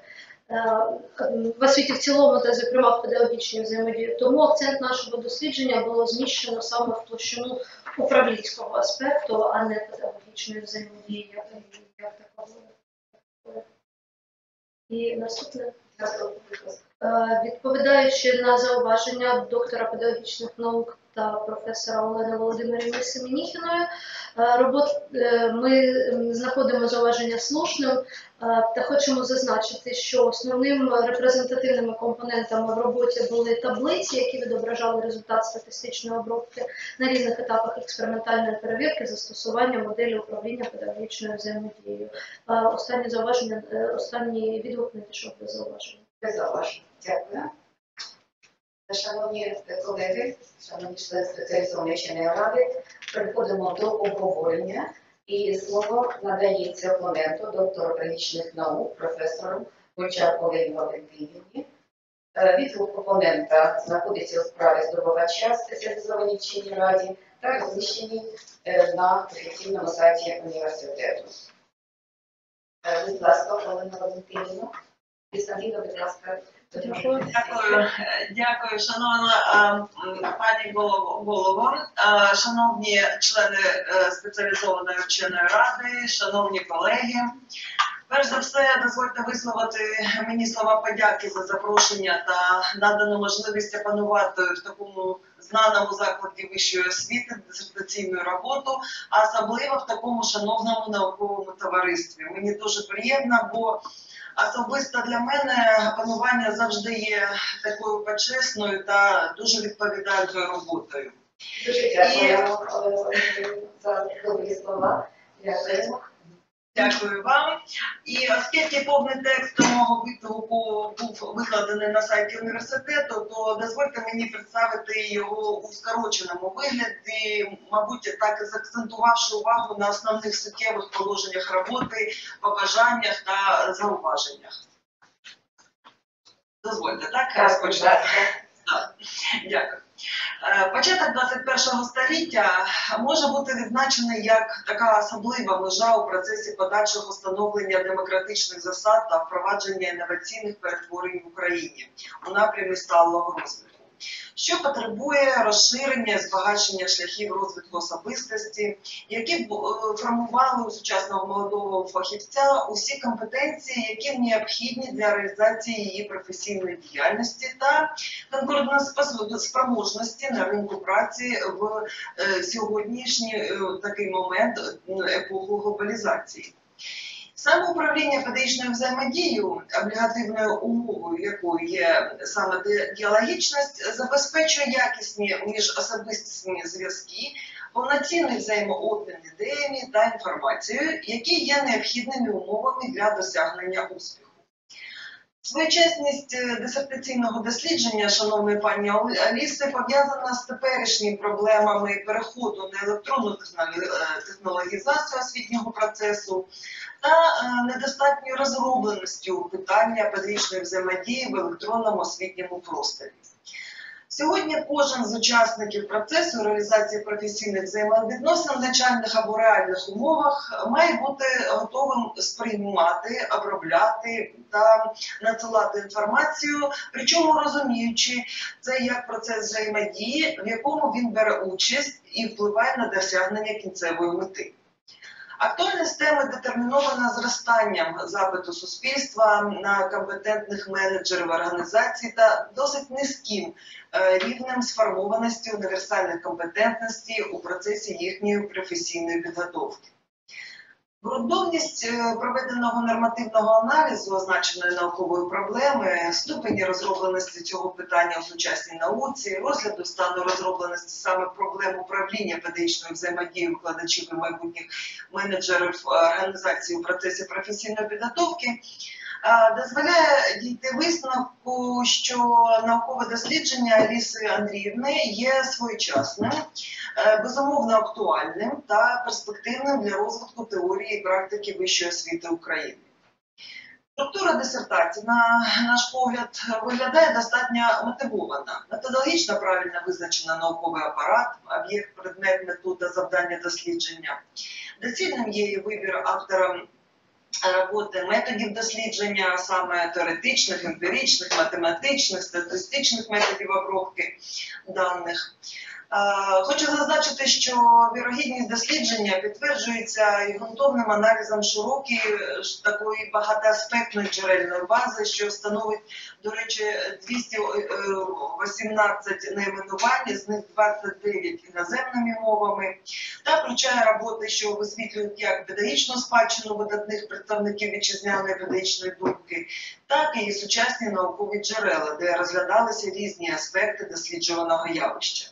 В освіті в цілому, та зокрема в педагогічній взаємодії. Тому акцент нашого дослідження було зміщено саме в площину управлінського аспекту, а не педагогічної взаємодії, як, як такової. І наступне. Відповідаючи на зауваження доктора педагогічних наук та професора Олени Володимирівни Семеніхіної, робот, ми знаходимо зауваження слушним та хочемо зазначити, що основним репрезентативними компонентами в роботі були таблиці, які відображали результат статистичної обробки на різних етапах експериментальної перевірки застосування моделі управління педагогічною взаємодією. Останнє зауваження, останній відгук не пішов без зауваження. Без зауважень. Дякую. Шановні колеги, шановні члени спеціалізованої вченої ради, переходимо до обговорення. І слово надається опоненту, доктору педагогічних наук, професору Гончар Олені Валентинівні. Відгук опонента знаходиться у справі здобувача спеціалізованій вченій раді та розміщений на офіційному сайті університету. Будь ласка, Олена Валентинівна. Представте, будь ласка. Дякую, дякую, шановна пані голово, шановні члени спеціалізованої вченої ради, шановні колеги. Перш за все, дозвольте висловити мені слова подяки за запрошення та надану можливість опанувати в такому знаному закладі вищої освіти дисертаційну роботу, а особливо в такому шановному науковому товаристві. Мені дуже приємно, бо особисто для мене опанування завжди є такою почесною та дуже відповідальною роботою. Дуже дякую за добрі слова. Дякую. Дякую вам. І оскільки повний текст мого відгуку був викладений на сайті університету, то дозвольте мені представити його у скороченому вигляді, мабуть, так і заакцентувавши увагу на основних суттєвих положеннях роботи, побажаннях та зауваженнях. Дозвольте, так? Розпочати. Так. Дякую. Початок двадцять першого століття може бути відзначений як така особлива межа у процесі подальшого становлення демократичних засад та впровадження інноваційних перетворень в Україні у напрямі сталого розвитку, що потребує розширення і збагачення шляхів розвитку особистості, які б формували у сучасного молодого фахівця усі компетенції, які необхідні для реалізації її професійної діяльності та конкурентоспроможності на ринку праці в сьогоднішній такий момент епоху глобалізації. Саме управління педагогічною взаємодією, облігативною умовою якої є саме діалогічність, забезпечує якісні міжособистісні зв'язки, повноцінний взаємообмін ідеями та інформацією, які є необхідними умовами для досягнення успіху. Своєчасність дисертаційного дослідження, шановної пані Аліси, пов'язана з теперішніми проблемами переходу на електронну технологізацію освітнього процесу та недостатньою розробленістю питання педагогічної взаємодії в електронному освітньому просторі. Сьогодні кожен з учасників процесу реалізації професійних взаємовідносин в навчальних або реальних умовах має бути готовим сприймати, обробляти та надсилати інформацію, причому розуміючи це як процес взаємодії, в якому він бере участь і впливає на досягнення кінцевої мети. Актуальність теми детермінована зростанням запиту суспільства на компетентних менеджерів організацій та досить низьким рівнем сформованості універсальних компетентностей у процесі їхньої професійної підготовки. Ґрунтовність проведеного нормативного аналізу означеної наукової проблеми, ступені розробленості цього питання у сучасній науці, розгляду стану розробленості саме проблем управління педагогічною взаємодією викладачів і майбутніх менеджерів організації у процесі професійної підготовки дозволяє дійти висновку, що наукове дослідження Аліси Андріївни є своєчасним, безумовно актуальним та перспективним для розвитку теорії і практики вищої освіти України. Структура дисертації, на наш погляд, виглядає достатньо мотивована. Методологічно правильно визначено науковий апарат, об'єкт, предмет, метода, завдання дослідження. Доцільним є і вибір автором роботи методів дослідження, саме теоретичних, емпіричних, математичних, статистичних методів обробки даних. Хочу зазначити, що вірогідність дослідження підтверджується і ґрунтовним аналізом широкої такої багатоаспектної джерельної бази, що становить, до речі, двісті вісімнадцять найменувань, з них двадцять дев'ять іноземними мовами, та включає роботи, що висвітлюють як педагогічну спадщину видатних представників вітчизняної педагогічної думки, так і сучасні наукові джерела, де розглядалися різні аспекти досліджуваного явища.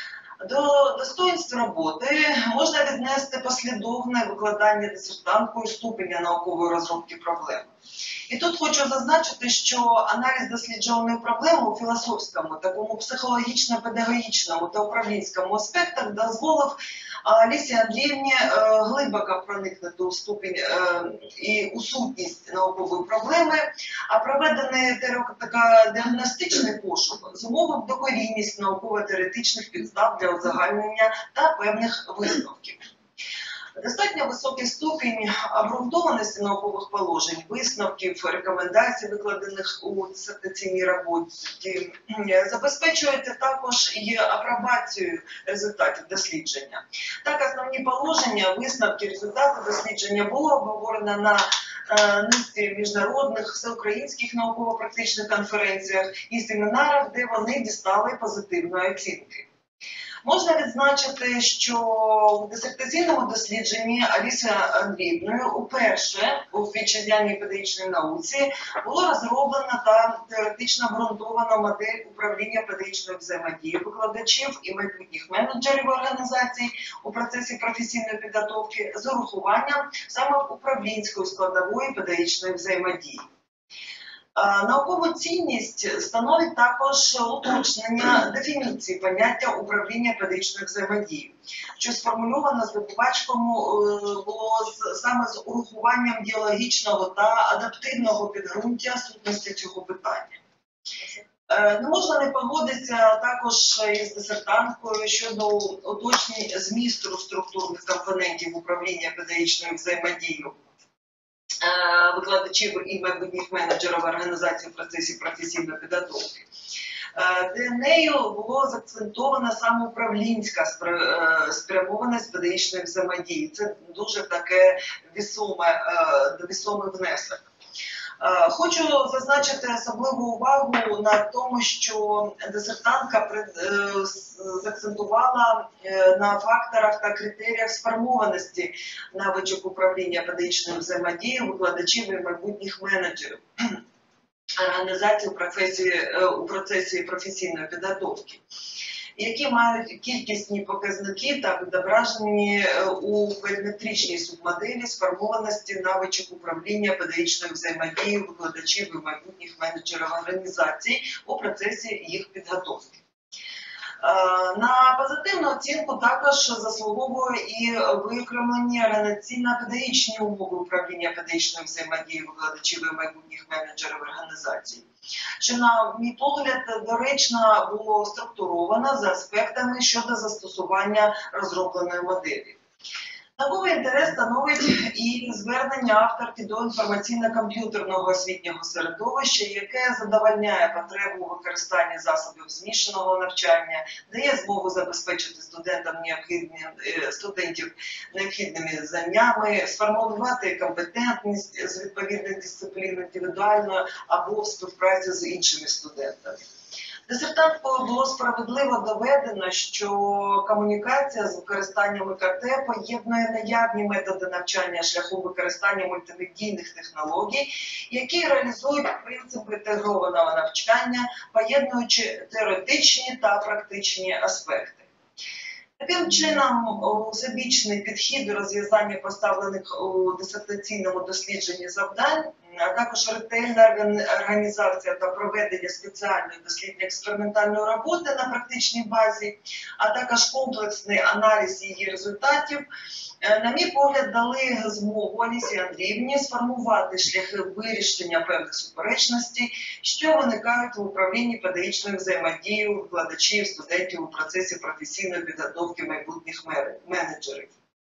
До достоинств роботи можна віднести послідовне викладання дисертанткою ступеня наукової розробки проблеми. І тут хочу зазначити, що аналіз досліджуваної проблеми у філософському, такому психологічно-педагогічному та управлінському аспектах дозволив Алісі Андріївні глибоко проникнути у ступінь і у сутність наукової проблеми, а проведений діагностичний пошук зумовив докорінність науково-теоретичних підстав для узагальнення та певних висновків. Достатньо високий ступінь обґрунтованості наукових положень, висновків, рекомендацій, викладених у дисертаційній роботі, забезпечується також і апробацією результатів дослідження. Так, основні положення, висновки, результати дослідження було обговорено на низці міжнародних, всеукраїнських науково-практичних конференціях і семінарах, де вони дістали позитивної оцінки. Можна відзначити, що у дисертаційному дослідженні Аліси Андріївною уперше у вітчизняній педагогічній науці було розроблено та теоретично обґрунтовано модель управління педагогічної взаємодії викладачів і майбутніх менеджерів організацій у процесі професійної підготовки з урахуванням саме управлінської складової педагогічної взаємодії. Наукову цінність становить також уточнення дефініції поняття управління педагогічною взаємодією, що сформульовано здобувачком було саме з урахуванням діалогічного та адаптивного підґрунтя сутності цього питання. Не можна не погодитися також із дисертанткою щодо уточнень змісту структурних компонентів управління педагогічною взаємодією викладачів і майбутніх менеджерів організації в процесі професійної підготовки, де нею було заакцентована саме управлінська спрямованість педагогічної взаємодії. Це дуже таке вісоме, вісомий внесок. Хочу зазначити особливу увагу на тому, що дисертантка заакцентувала на факторах та критеріях сформованості навичок управління педагогічною взаємодією викладачів і майбутніх менеджерів організацій у процесі професійної підготовки. які мають кількісні показники та відображені у периметричній субмоделі сформованості навичок управління педагогічною взаємодією викладачів і майбутніх менеджерів організацій у процесі їх підготовки. На позитивну оцінку також заслуговує і виокремлені організаційно-педагогічні умови управління педагогічною взаємодією викладачів і майбутніх менеджерів організацій, що, на мій погляд, доречно було структуровано за аспектами щодо застосування розробленої моделі. Науковий інтерес становить і звернення авторки до інформаційно-комп'ютерного освітнього середовища, яке задовольняє потребу використання засобів змішаного навчання, дає змогу забезпечити студентам необхідні, студентів необхідними знаннями, сформувати компетентність з відповідних дисциплін індивідуально або в співпраці з іншими студентами. Дисертанткою було справедливо доведено, що комунікація з використанням І К Т поєднує наявні методи навчання шляхом використання мультимедійних технологій, які реалізують принципи інтегрованого навчання, поєднуючи теоретичні та практичні аспекти. Таким чином, всебічний підхід до розв'язання поставлених у дисертаційному дослідженні завдань, а також ретельна організація та проведення спеціальної дослідно-експериментальної роботи на практичній базі, а також комплексний аналіз її результатів, на мій погляд, дали змогу Алісі Андріївні сформувати шляхи вирішення певних суперечностей, що виникають в управлінні педагогічною взаємодією викладачів, студентів у процесі професійної підготовки майбутніх менеджерів.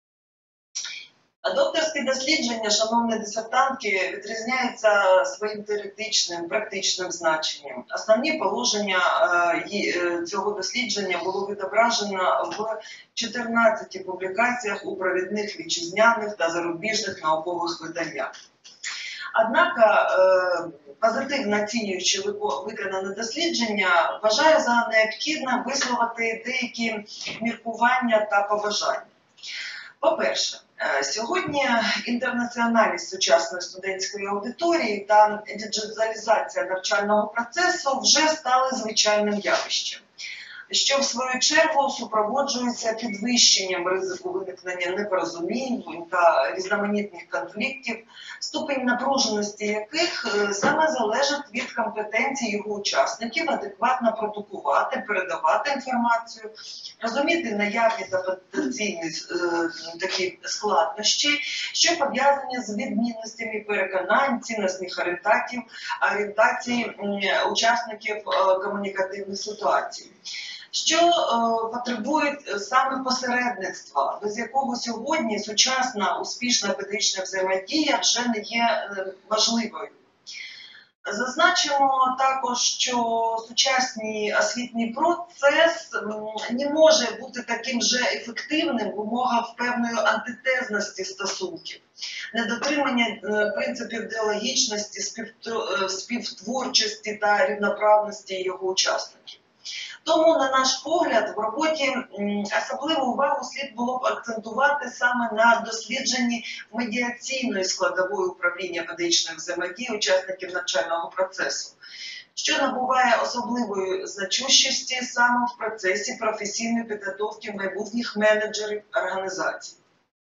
Докторські дослідження, шановні дисертантки, відрізняються своїм теоретичним, практичним значенням. Основні положення цього дослідження було відображено в чотирнадцяти публікаціях у провідних вітчизняних та зарубіжних наукових виданнях. Однак, позитивно оцінюючи виконане дослідження, вважаю за необхідне висловити деякі міркування та побажання. По-перше, сьогодні інтернаціональність сучасної студентської аудиторії та діджиталізація навчального процесу вже стали звичайним явищем, що в свою чергу супроводжується підвищенням ризику виникнення непорозумінь та різноманітних конфліктів, ступень напруженості яких саме залежить від компетенції його учасників адекватно продукувати, передавати інформацію, розуміти наявні та потенційні е, такі складнощі, що пов'язані з відмінностями переконань, цінностних орієнтацій, орієнтацій е, учасників е, комунікативних ситуацій, що е, потребують саме посередництва, без якого сьогодні сучасна успішна педагогічна взаємодія вже не є е, важливою. Зазначимо також, що сучасний освітній процес не може бути таким же ефективним в умовах певної антитезності стосунків, недотримання принципів діалогічності, співтворчості та рівноправності його учасників. Тому, на наш погляд, в роботі особливу увагу слід було б акцентувати саме на дослідженні медіаційної складової управління педагогічної взаємодії учасників навчального процесу, що набуває особливої значущості саме в процесі професійної підготовки майбутніх менеджерів організацій.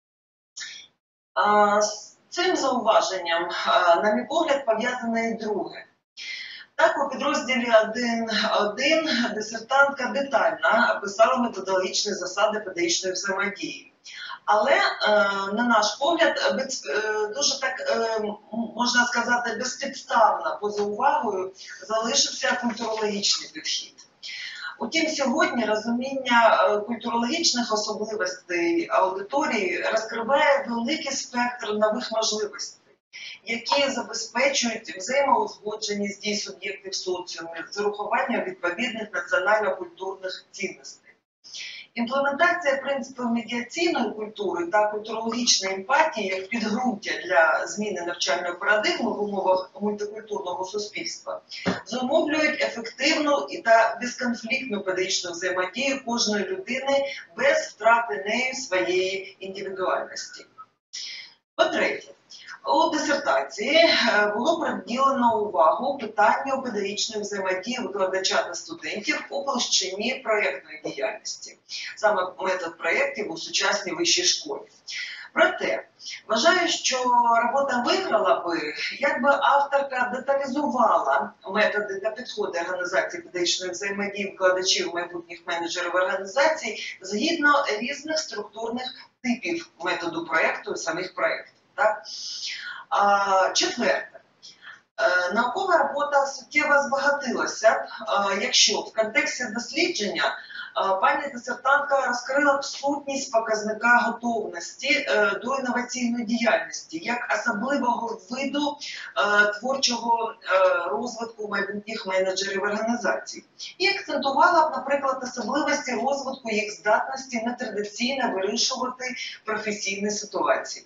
З цим зауваженням, на мій погляд, пов'язане і друге. Так, у підрозділі один точка один дисертантка детально описала методологічні засади педагогічної взаємодії. Але, на наш погляд, дуже так, можна сказати, безпідставно поза увагою залишився культурологічний підхід. Утім, сьогодні розуміння культурологічних особливостей аудиторії розкриває великий спектр нових можливостей, які забезпечують взаємоузгодженість дій суб'єктів соціуму з урахуванням відповідних національно-культурних цінностей. Імплементація принципів медіаційної культури та культурологічної емпатії як підґрунтя для зміни навчальної парадигми в умовах мультикультурного суспільства зумовлюють ефективну та безконфліктну педагогічну взаємодію кожної людини без втрати нею своєї індивідуальності. По-третє, у дисертації презентації було приділено увагу питанню педагогічної взаємодії викладача та студентів у площині проєктної діяльності, саме метод проєктів у сучасній вищій школі. Проте, вважаю, що робота виграла би, якби авторка деталізувала методи та підходи організації педагогічної взаємодії викладачів майбутніх менеджерів організацій згідно різних структурних типів методу проєкту і самих проєктів. Так? А, четверте. Наукова робота суттєво збагатилася б, якщо в контексті дослідження пані дисертантка розкрила б сутність показника готовності до інноваційної діяльності, як особливого виду творчого розвитку майбутніх менеджерів організацій. І акцентувала б, наприклад, особливості розвитку їх здатності нетрадиційно вирішувати професійні ситуації.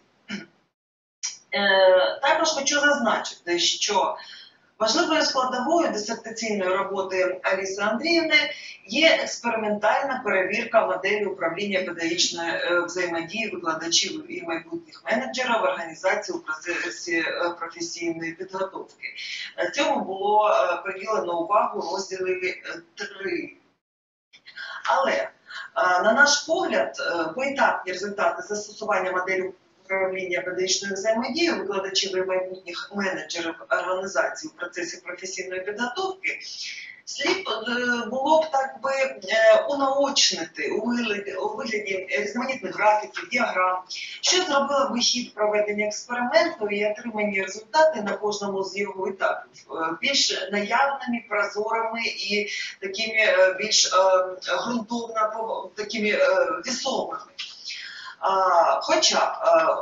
Також хочу зазначити, що важливою складовою дисертаційної роботи Аліси Андріївни є експериментальна перевірка моделі управління педагогічної взаємодії викладачів і майбутніх менеджерів організації у процесі професійної підготовки. Цьому було приділено увагу у розділі три. Але, на наш погляд, поетапні результати застосування моделі управління педагогічною взаємодією викладачів і майбутніх менеджерів організацій у процесі професійної підготовки слід було б так би унаочнити у вигляді, у вигляді різноманітних графіків, діаграм, що зробило би хід проведення експерименту і отримані результати на кожному з його етапів більш наявними, прозорими і такими більш ґрунтовно, такими весомими. Хоча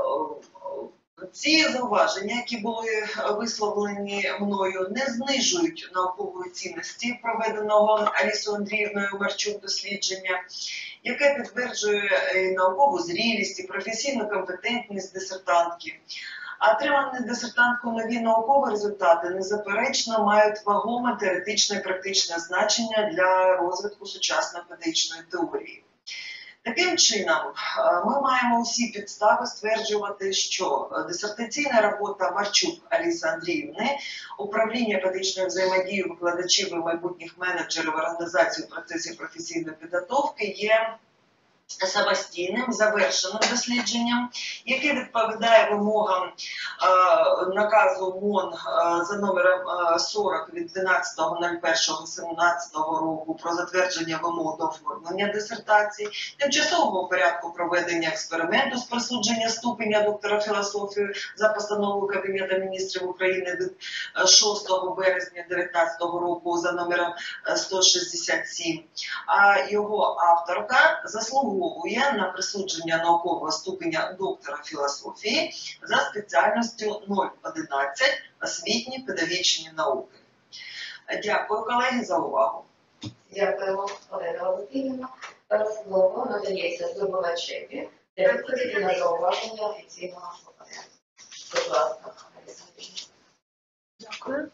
ці зауваження, які були висловлені мною, не знижують наукової цінності проведеного Алісою Андріївною Марчук дослідження, яке підтверджує наукову зрілість і професійну компетентність дисертантки. А отримані дисертанткою нові наукові результати незаперечно мають вагоме теоретичне і практичне значення для розвитку сучасної педагогічної теорії. Таким чином, ми маємо усі підстави стверджувати, що дисертаційна робота Марчук Аліси Андріївни «Управління педагогічною взаємодією викладачів і майбутніх менеджерів організації у процесі професійної підготовки» є самостійним, завершеним дослідженням, яке відповідає вимогам е, наказу МОН е, за номером е, сорок від дванадцятого лютого дві тисячі сімнадцятого року про затвердження вимог до оформлення дисертацій, тимчасового порядку проведення експерименту з присудження ступеня доктора філософії за постановою Кабінету міністрів України від шостого березня дві тисячі дев'ятнадцятого року за номером сто шістдесят сім. А його авторка заслуговує на присудження наукового ступеня доктора філософії за спеціальністю нуль одинадцять освітні педагогічні науки. Дякую, колеги, за увагу. Дякуємо, Олена Олексіївна. Зараз слово надається здобувачеві для відповіді на зауваження офіційного опонента. Будь ласка, Аліса Андріївна. Дякую.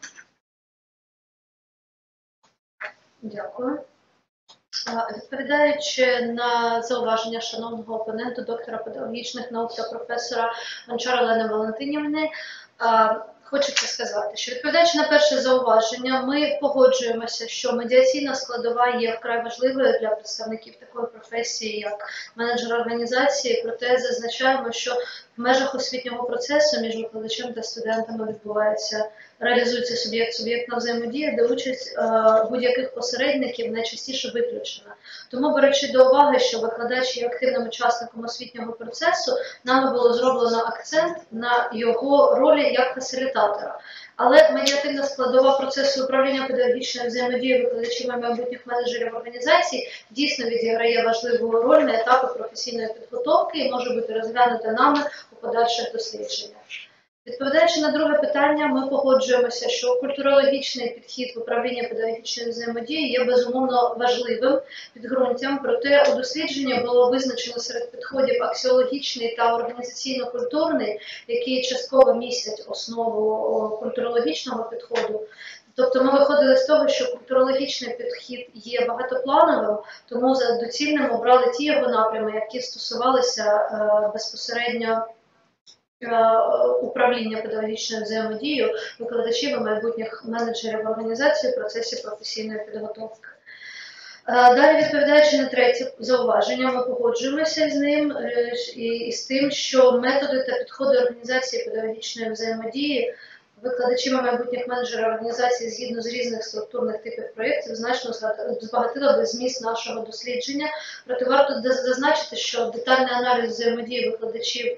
Дякую. Відповідаючи на зауваження шановного опоненту, доктора педагогічних наук та професора Гончар Олени Валентинівни, хочеться сказати, що відповідаючи на перше зауваження, ми погоджуємося, що медіаційна складова є вкрай важливою для представників такої професії, як менеджер організації, проте зазначаємо, що в межах освітнього процесу між викладачем та студентами відбувається, реалізується суб'єкт-суб'єктна взаємодія, де участь е, будь-яких посередників найчастіше виключена. Тому, беручи до уваги, що викладач є активним учасником освітнього процесу, нами було зроблено акцент на його ролі як фасилітатора. Але медіативна складова процесу управління педагогічною взаємодією викладачів і майбутніх менеджерів організацій дійсно відіграє важливу роль на етапі професійної підготовки і може бути розглянута нами у подальших дослідженнях. Відповідаючи на друге питання, ми погоджуємося, що культурологічний підхід в управлінні педагогічної взаємодії є безумовно важливим підґрунтям, проте у дослідженні було визначено серед підходів аксіологічний та організаційно-культурний, які частково містять основу культурологічного підходу. Тобто ми виходили з того, що культурологічний підхід є багатоплановим, тому за доцільним обрали ті його напрями, які стосувалися безпосередньо управління педагогічною взаємодією викладачів і майбутніх менеджерів організації в процесі професійної підготовки. Далі, відповідаючи на третє зауваження, ми погоджуємося з ним і з тим, що методи та підходи організації педагогічної взаємодії викладачів і майбутніх менеджерів організації згідно з різних структурних типів проєктів значно збагатила би зміст нашого дослідження. Проте варто зазначити, що детальний аналіз взаємодії викладачів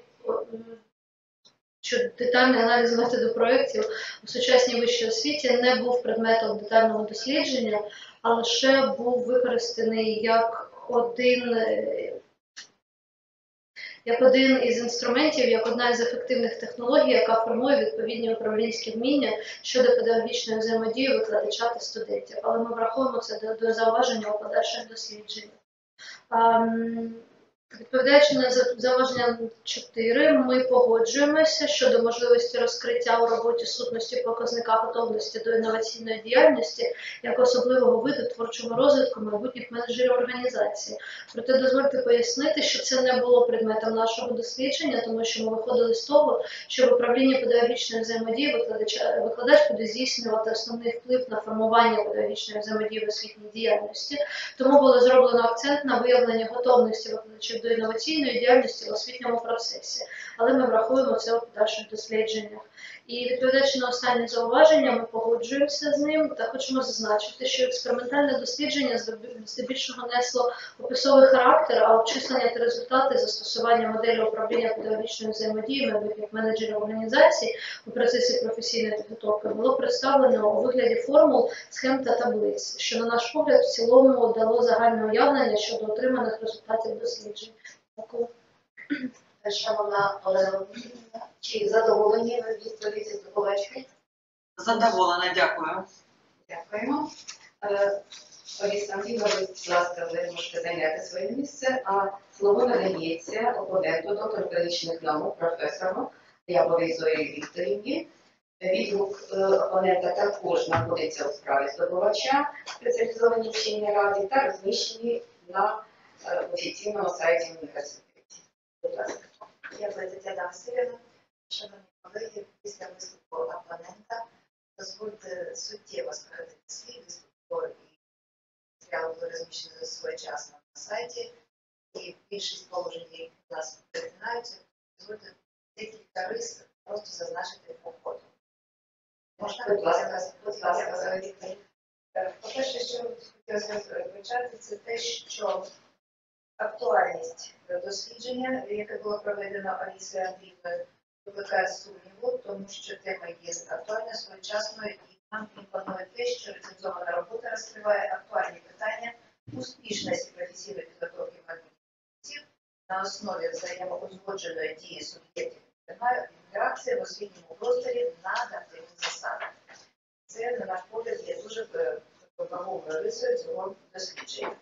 що детальний аналіз методу проєктів у сучасній вищій освіті не був предметом детального дослідження, а лише був використаний як один, як один із інструментів, як одна із ефективних технологій, яка формує відповідні управлінські вміння щодо педагогічної взаємодії викладача та студентів. Але ми враховуємо це до, до зауваження у подальших дослідженнях. Відповідаючи на зауваження чотири, ми погоджуємося щодо можливості розкриття у роботі сутності показника готовності до інноваційної діяльності як особливого виду творчого розвитку майбутніх менеджерів організації. Проте дозвольте пояснити, що це не було предметом нашого дослідження, тому що ми виходили з того, що в управлінні педагогічної взаємодії викладач буде здійснювати основний вплив на формування педагогічної взаємодії в освітній діяльності. Тому було зроблено акцент на виявлення готовності викладачів до інноваційної діяльності в освітньому процесі, але ми врахуємо це у подальших дослідженнях. І відповідаючи на останнє зауваження, ми погоджуємося з ним та хочемо зазначити, що експериментальне дослідження здебільшого несло описовий характер, а обчислення та результати застосування моделі управління педагогічної взаємодії майбутніх менеджерів організацій у процесі професійної підготовки було представлено у вигляді формул, схем та таблиць, що, на наш погляд, в цілому дало загальне уявлення щодо отриманих результатів досліджень. Дякую. Шановна Олена Володимирівна, чи задоволені ви відповіді здобувачки? Задоволена, дякую. Дякуємо. Олексій Андрійовна, ви, будь ласка, ви можете зайняти своє місце, а слово надається опоненту, доктору педагогічних наук, професору Рябовій Зої Вікторівні. Відгук опонента також знаходиться у справі здобувача спеціалізованій вченій раді та розміщені на офіційному сайті університету. Будь ласка. Дякую, Тетяна Васильівна. Шановні колеги, після виступу опонента дозвольте суттєво скоротити свій виступ, і матеріал буде розміщений своєчасно на сайті, і більшість положень, які у нас перетинаються, дозвольте декілька рис просто зазначити по ходу. Можна? Будь ласка, будь ласка. По-перше, що хотілося почати, це те, що актуальність дослідження, яке було проведено Алісою Андріївною, викликає сумніву, тому що тема є актуальною, своєчасною, і нам імпонує те, що рецензована робота розкриває актуальні питання успішності професійної підготовки майбутніх на основі взаємоузгодженої дії суб'єктів інтеракції в освітньому просторі на адаптивних засадах. Це, на наш погляд, є дуже вимоговою рисою цього дослідження.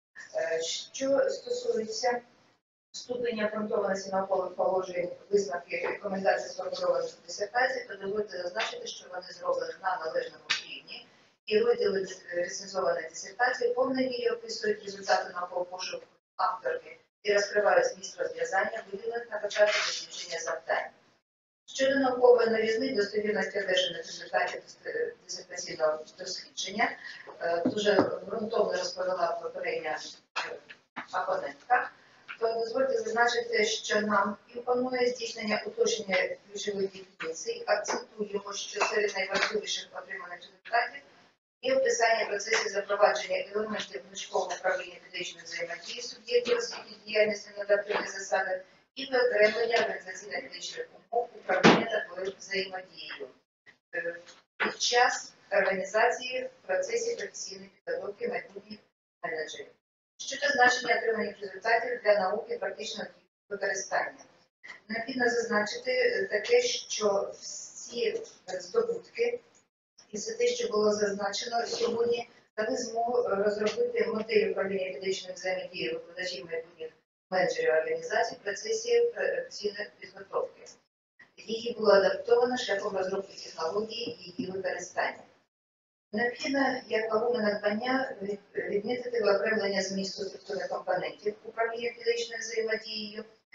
Що стосується ступеня обґрунтованості наукових положень, висновків, рекомендацій сформульованих в дисертації, то дозвольте зазначити, що вони зроблені на належному рівні, і розділи рецензованої дисертації повно її описують результати наукового пошуку авторки і розкривають зміст розв'язання, виділених на початку дослідження завдань. Щодо наукової новизни, достовірності одержаних результатів дисертаційного дослідження, дуже ґрунтовно розповіла попередня опонентка, то дозвольте зазначити, що нам імпонує здійснення уточнення ключових дефініцій, акцентуємо, що серед найважливіших отриманих результатів і описання процесів запровадження елементів гнучкового управління педагогічної взаємодії суб'єктів освітньої діяльності на адаптивних засадах і виокремлення організаційно-педагогічних умов управління такою взаємодією під час організації в процесі професійної підготовки майбутніх менеджерів. Щодо значення отриманих результатів для науки практичного використання. Необхідно зазначити таке, що всі здобутки і все те, що було зазначено сьогодні, дали змогу розробити модель управління педагогічної взаємодії викладачів майбутніх менеджерів організацій в процесі професійної підготовки. Її було адаптовано шляхом розробки технології її використання. Необхідно, як вагоме надбання, відмітити виокремлення змісту структурних компонентів управління педагогічною взаємодією,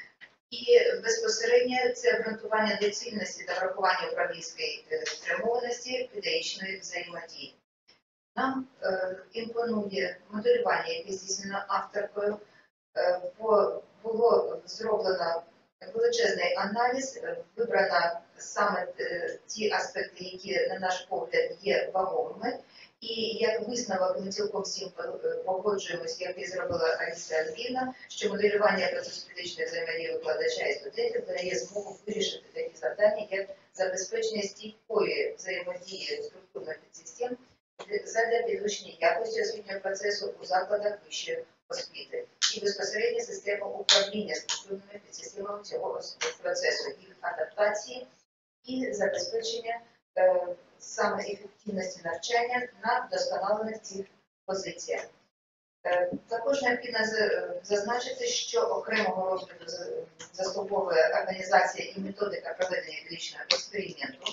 І безпосередньо це обґрунтування доцільності та врахування управлінської спрямованості педагогічної взаємодії. Нам е, імпонує моделювання, яке здійснено авторкою, е, бо було зроблено величезний аналіз, вибрано саме ті аспекти, які, на наш погляд, є вагомими. І як висновок ми цілком всім погоджуємося, як і зробила Аліса Андріївна, що моделювання процесу педагогічної взаємодії викладача і студентів дає змогу вирішити такі завдання, як забезпечення стійкої взаємодії структурних підсистем задля підвищення якості освітнього процесу у закладах вищої освіти і безпосередньо систему управління структурними підсистемами цього процесу, їх адаптації і забезпечення е, саме ефективності навчання на вдосконалених цих позиціях. Е, також необхідно зазначити, що окремого розгляду заслуговує організація і методика проведення педагогічного експерименту.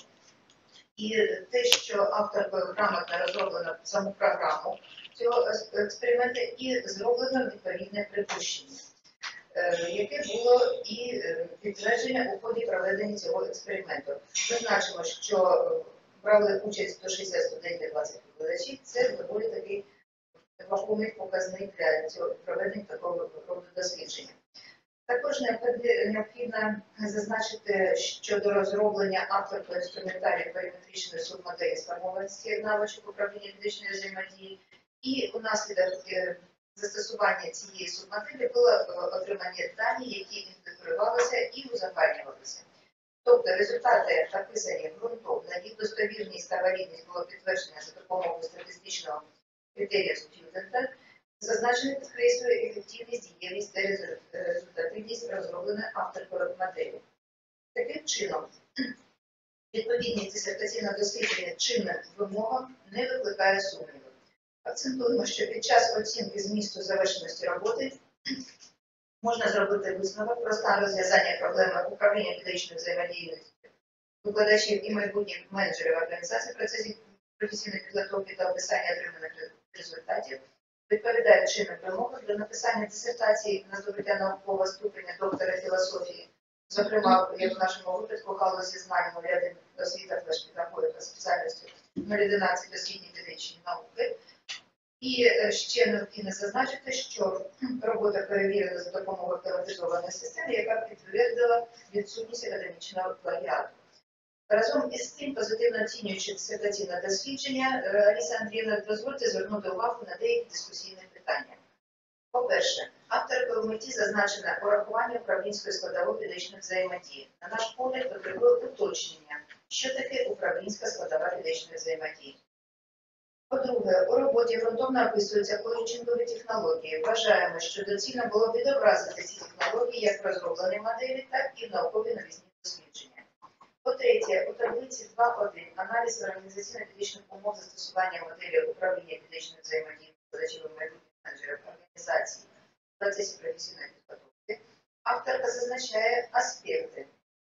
І те, що авторкою грамотно розроблено саму програму цього експерименту і зроблено відповідне припущення, яке було і підтвердження у ході проведення цього експерименту. Зазначимо, що брали участь сто шістдесят студентів, двадцять викладачів. Це доволі такий вагомий показник для цього проведення такого роду дослідження. Також необхідно зазначити щодо розроблення авторського інструментарію параметричної субмоделі сформованості навичок управління педагогічної взаємодії. І унаслідок застосування цієї субмоделі було отримані дані, які інтегрувалися і узагальнювалися. Тобто результати описані ґрунтовно, їх достовірність та валідність було підтверджено за допомогою статистичного критерія студента. Зазначено підкреслює ефективність, дієвість та результативність розробленої авторкою моделі. Таким чином, відповідність дисертаційного дослідження чинним вимогам не викликає сумніву. Акцентуємо, що під час оцінки змісту завершеності роботи можна зробити висновок про стан розв'язання проблеми управління педагогічною взаємодією викладачів і майбутніх менеджерів організації в процесі професійної підготовки та описання отриманих результатів, відповідає чинним вимогам до написання дисертації на здобуття наукового ступеня доктора філософії, зокрема, як в нашому випадку, галузі знань нуль один освіта флеш-педагогіка спеціальності нуль одинадцять освітні педагогічні науки. І ще необхідно зазначити, що робота перевірена за допомогою автоматизованої системи, яка підтвердила відсутність академічного плагіату. Разом із тим, позитивно оцінюючи дисертаційне дослідження, Аліса Андріївна, дозвольте звернути увагу на деякі дискусійні питання. По-перше, авторкою в меті зазначено урахування управлінської складової педагогічної взаємодії. На наш погляд, потребує уточнення, що таке управлінська складова педагогічної взаємодії. По-друге, у роботі ґрунтовно описуються коучингові технології. Вважаємо, що доцільно було відобразити ці технології як в розробленій моделі, так і в науковій новітній дослідження. По-третє, у таблиці два один аналіз організаційно-педагогічних умов застосування моделі управління педагогічної взаємодії викладачів і майбутніх менеджерів організації в процесі професійної підготовки, авторка зазначає аспекти.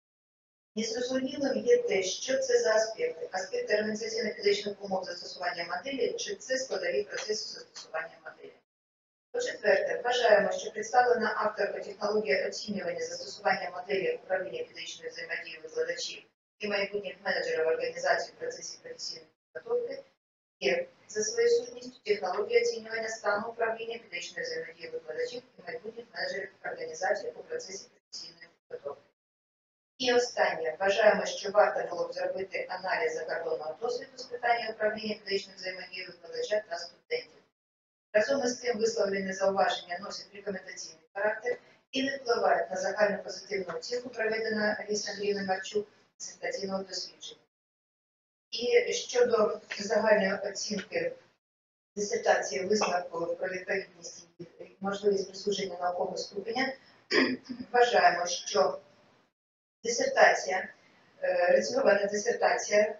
Незрозумілим є те, що це за аспекти. Аспекти організаційно-педагогічних умов застосування моделі, чи це складові процеси застосування моделі. По-четверте, вважаємо, що представлена авторка технологія оцінювання застосування моделі управління педагогічної взаємодії викладачів і майбутніх менеджерів організації в процесі професійної підготовки є за своєю сутністю технологія оцінювання стану управління педагогічної взаємодії викладачів і майбутніх менеджерів організації у процесі професійної підготовки. І останнє, вважаємо, що варто було б зробити аналіз закордонного досвіду з питання управління педагогічної взаємодії викладача та студентів. Разом із тим висловлені зауваження носять рекомендаційний характер і не впливають на загальну позитивну оцінку, проведеної Алісою Андріївною Марчук дисертаційного дослідження. І щодо загальної оцінки дисертації висновку про відповідність і можливість присудження наукового ступеня, вважаємо, що дисертація, рецензована дисертація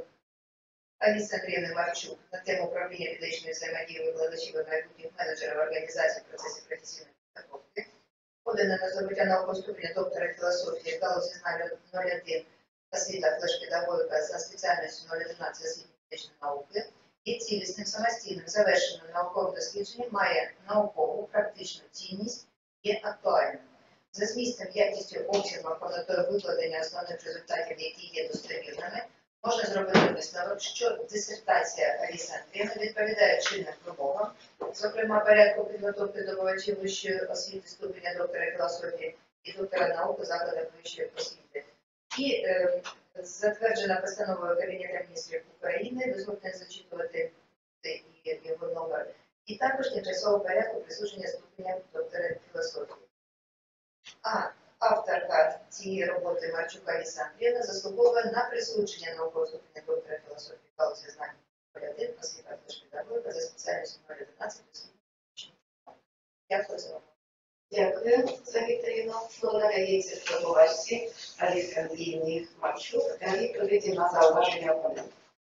Аліси Андріївни Марчук на тему управління педагогічної взаємодії викладачів і майбутніх менеджерів організації в процесі професійної підготовки, подана на здобуття наукового ступеня доктора філософії галузі знань нуль один освіта флеш-педагогіка за спеціальністю нуль одинадцять освітні педагогічні науки, є цілісним, самостійним, завершеним науковим дослідженням, має наукову, практичну цінність і актуальним. за змістом, якістю, обсягом, повнотою викладення основних результатів, які є достовірними, можна зробити висновок, що дисертація Аліси Андріївни відповідає чинним вимогам, зокрема порядку підготовки здобувачів вищої освіти ступеня доктора філософії і доктора наук у закладах вищої освіти. І е, затверджена постановою Кабінету міністрів України, дозвольте зачитувати і його номер, і також тимчасового порядку присудження ступеня доктора філософії. А авторка цієї роботи Марчук Аліса Андріївна заслуговує на присудження наукового ступеня доктора філософії в галузі знань один, освіта педагогіка за спеціальністю номер одинадцять. Дякую за увагу. Дякую за Вікторину. Слово надається здобувачці Алісі Андріївні Марчук для відповіді на зауваження опонента.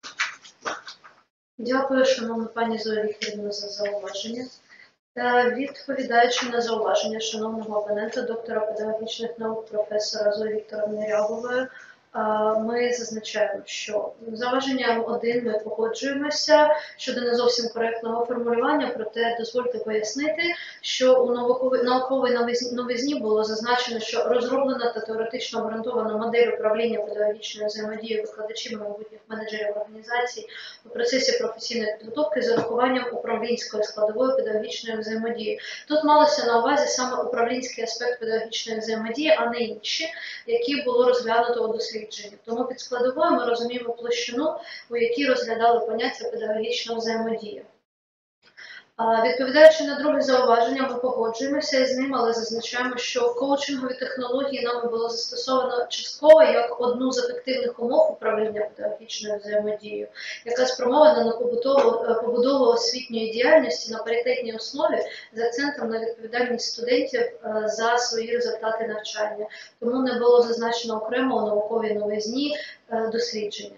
Дякую, шановна пані Зоя Вікторівна, за зауваження. Та відповідаючи на зауваження шановного опонента, доктора педагогічних наук, професора Зої Вікторовни Рябової, ми зазначаємо, що зауваженням один ми погоджуємося щодо не зовсім коректного формулювання, проте дозвольте пояснити, що у науковій, науковій новизні було зазначено, що розроблена та теоретично обґрунтована модель управління педагогічною взаємодією викладачів і майбутніх менеджерів організацій у процесі професійної підготовки з урахуванням управлінської складової педагогічної взаємодії. Тут малося на увазі саме управлінський аспект педагогічної взаємодії, а не інші, які було розглянуто у дослідженні. Тому під складовою ми розуміємо площину, у якій розглядали поняття педагогічна взаємодія. Відповідаючи на друге зауваження, ми погоджуємося із ним, але зазначаємо, що коучингові технології нами було застосовано частково як одну з ефективних умов управління педагогічною взаємодією, яка спрямована на побудову, побудову освітньої діяльності на паритетній основі з акцентом на відповідальність студентів за свої результати навчання. Тому не було зазначено окремо у науковій новизні дослідження.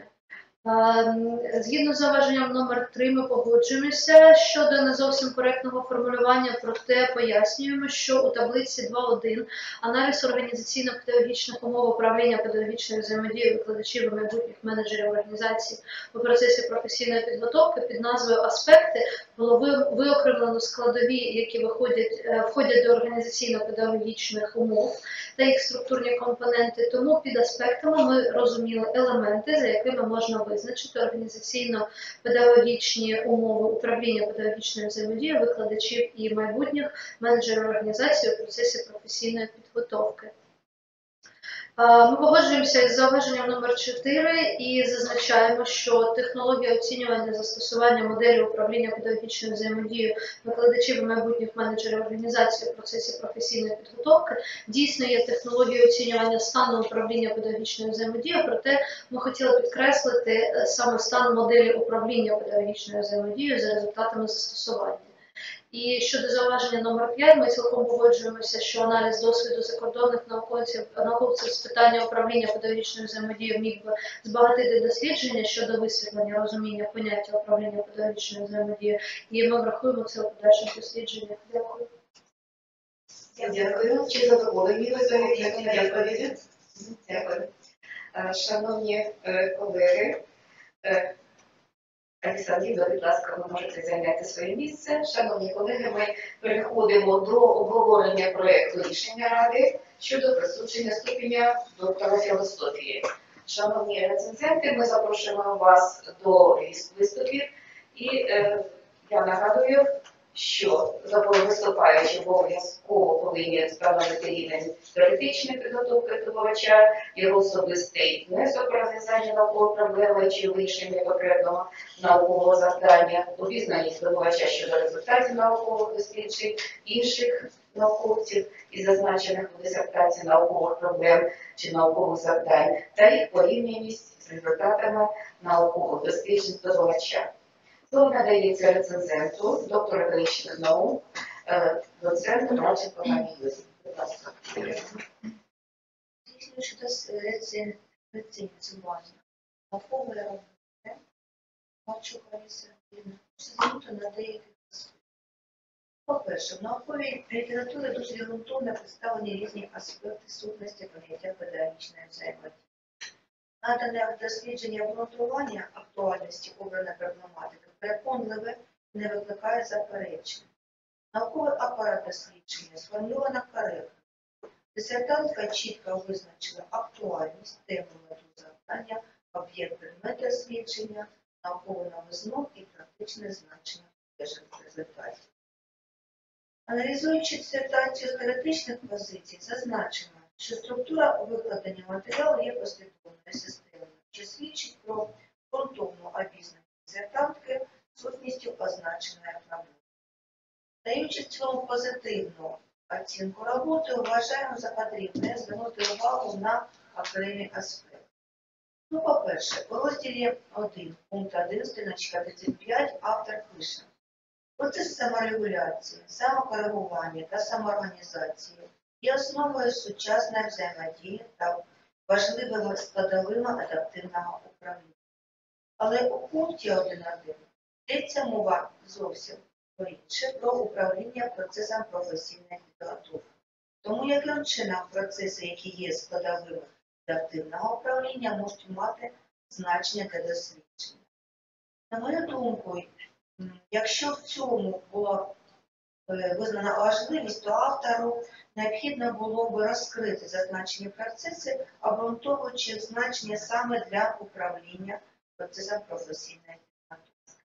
Згідно з зауваженням номер три ми погоджуємося щодо не зовсім коректного формулювання, проте пояснюємо, що у таблиці два один аналіз організаційно-педагогічних умов управління педагогічною взаємодією викладачів і майбутніх менеджерів організації у процесі професійної підготовки під назвою «Аспекти» було виокремлено складові, які виходять, входять до організаційно-педагогічних умов та їх структурні компоненти. Тому під аспектами ми розуміли елементи, за якими можна визначити організаційно-педагогічні умови управління педагогічною взаємодією викладачів і майбутніх менеджерів організації у процесі професійної підготовки. Ми погоджуємося із зауваженням номер чотири і зазначаємо, що технологія оцінювання застосування моделі управління педагогічною взаємодією викладачів і майбутніх менеджерів організації у процесі професійної підготовки дійсно є технологією оцінювання стану управління педагогічною взаємодією, проте ми хотіли підкреслити саме стан моделі управління педагогічною взаємодією за результатами застосування. І щодо зауваження номер п'ять, ми цілком погоджуємося, що аналіз досвіду закордонних науковців, науковців з питання управління педагогічною взаємодією міг би збагатити дослідження щодо висвітлення розуміння поняття управління педагогічною взаємодією, і ми врахуємо це у подальших дослідженнях. Дякую. Дякую. Чи задоволені ви за відповіді? Дякую. Шановні колеги, Олександрівна, будь ласка, ви можете зайняти своє місце. Шановні колеги, ми переходимо до обговорення проєкту рішення Ради щодо присудження ступеня доктора філософії. Шановні рецензенти, ми запрошуємо вас до виступів. І е, я нагадую, що виступаючи обов'язково повинні встановити рівень теоретичної підготовки здобувача, його особистий внесок про розв'язання наукової проблеми чи вирішення конкретного наукового завдання, обізнаність здобувача щодо результатів наукових досліджень, інших науковців і зазначених у дисертації наукових проблем чи наукових завдань, та їх порівняність з результатами наукових досліджень здобувача. Слово надається рецензенту, доктору економічних наук, доценту Марченко Марії Юріївні. Будь ласка. Щодо рецензування наукової роботи Марчук Аліси Андріївни звернути на деякі аспекти. По-перше, в науковій літературі дуже ґрунтовно представлені різні аспекти сутності поняття педагогічної взаємодії. Надане в дослідження обґрунтування актуальності обраної проблематики переконливе не викликає заперечень. Науковий апарат дослідження сформульовано коректно. Дисертантка чітко визначила актуальність теми методу завдання, об'єкт предмет дослідження, наукову новизну і практичне значення одержаних результатів. Аналізуючи дисертацію з теоретичних позицій, зазначено, що структура викладення матеріалу є послідовною системною, що свідчить про ґрунтовну обізнаність дисертантки сутністю означеної проблеми. Даючи в цілому позитивну оцінку роботи, вважаємо за потрібне звернути увагу на окремі аспекти. Ну, по-перше, у розділі один, пункт один, сторіночка тридцять п'ять, автор пише: процес саморегуляції, самокоригування та самоорганізації є основою сучасної взаємодії та важливими складовими адаптивного управління. Але у пункті один точка один йдеться мова зовсім інше про управління процесом професійної підготовки. Тому яким чином процеси, які є складовими адаптивного управління, можуть мати значення для дослідження. На мою думку, якщо в цьому була визнана важливість, то автору необхідно було б розкрити зазначені процеси, обґрунтовуючи значення саме для управління процесом професійної підготовки.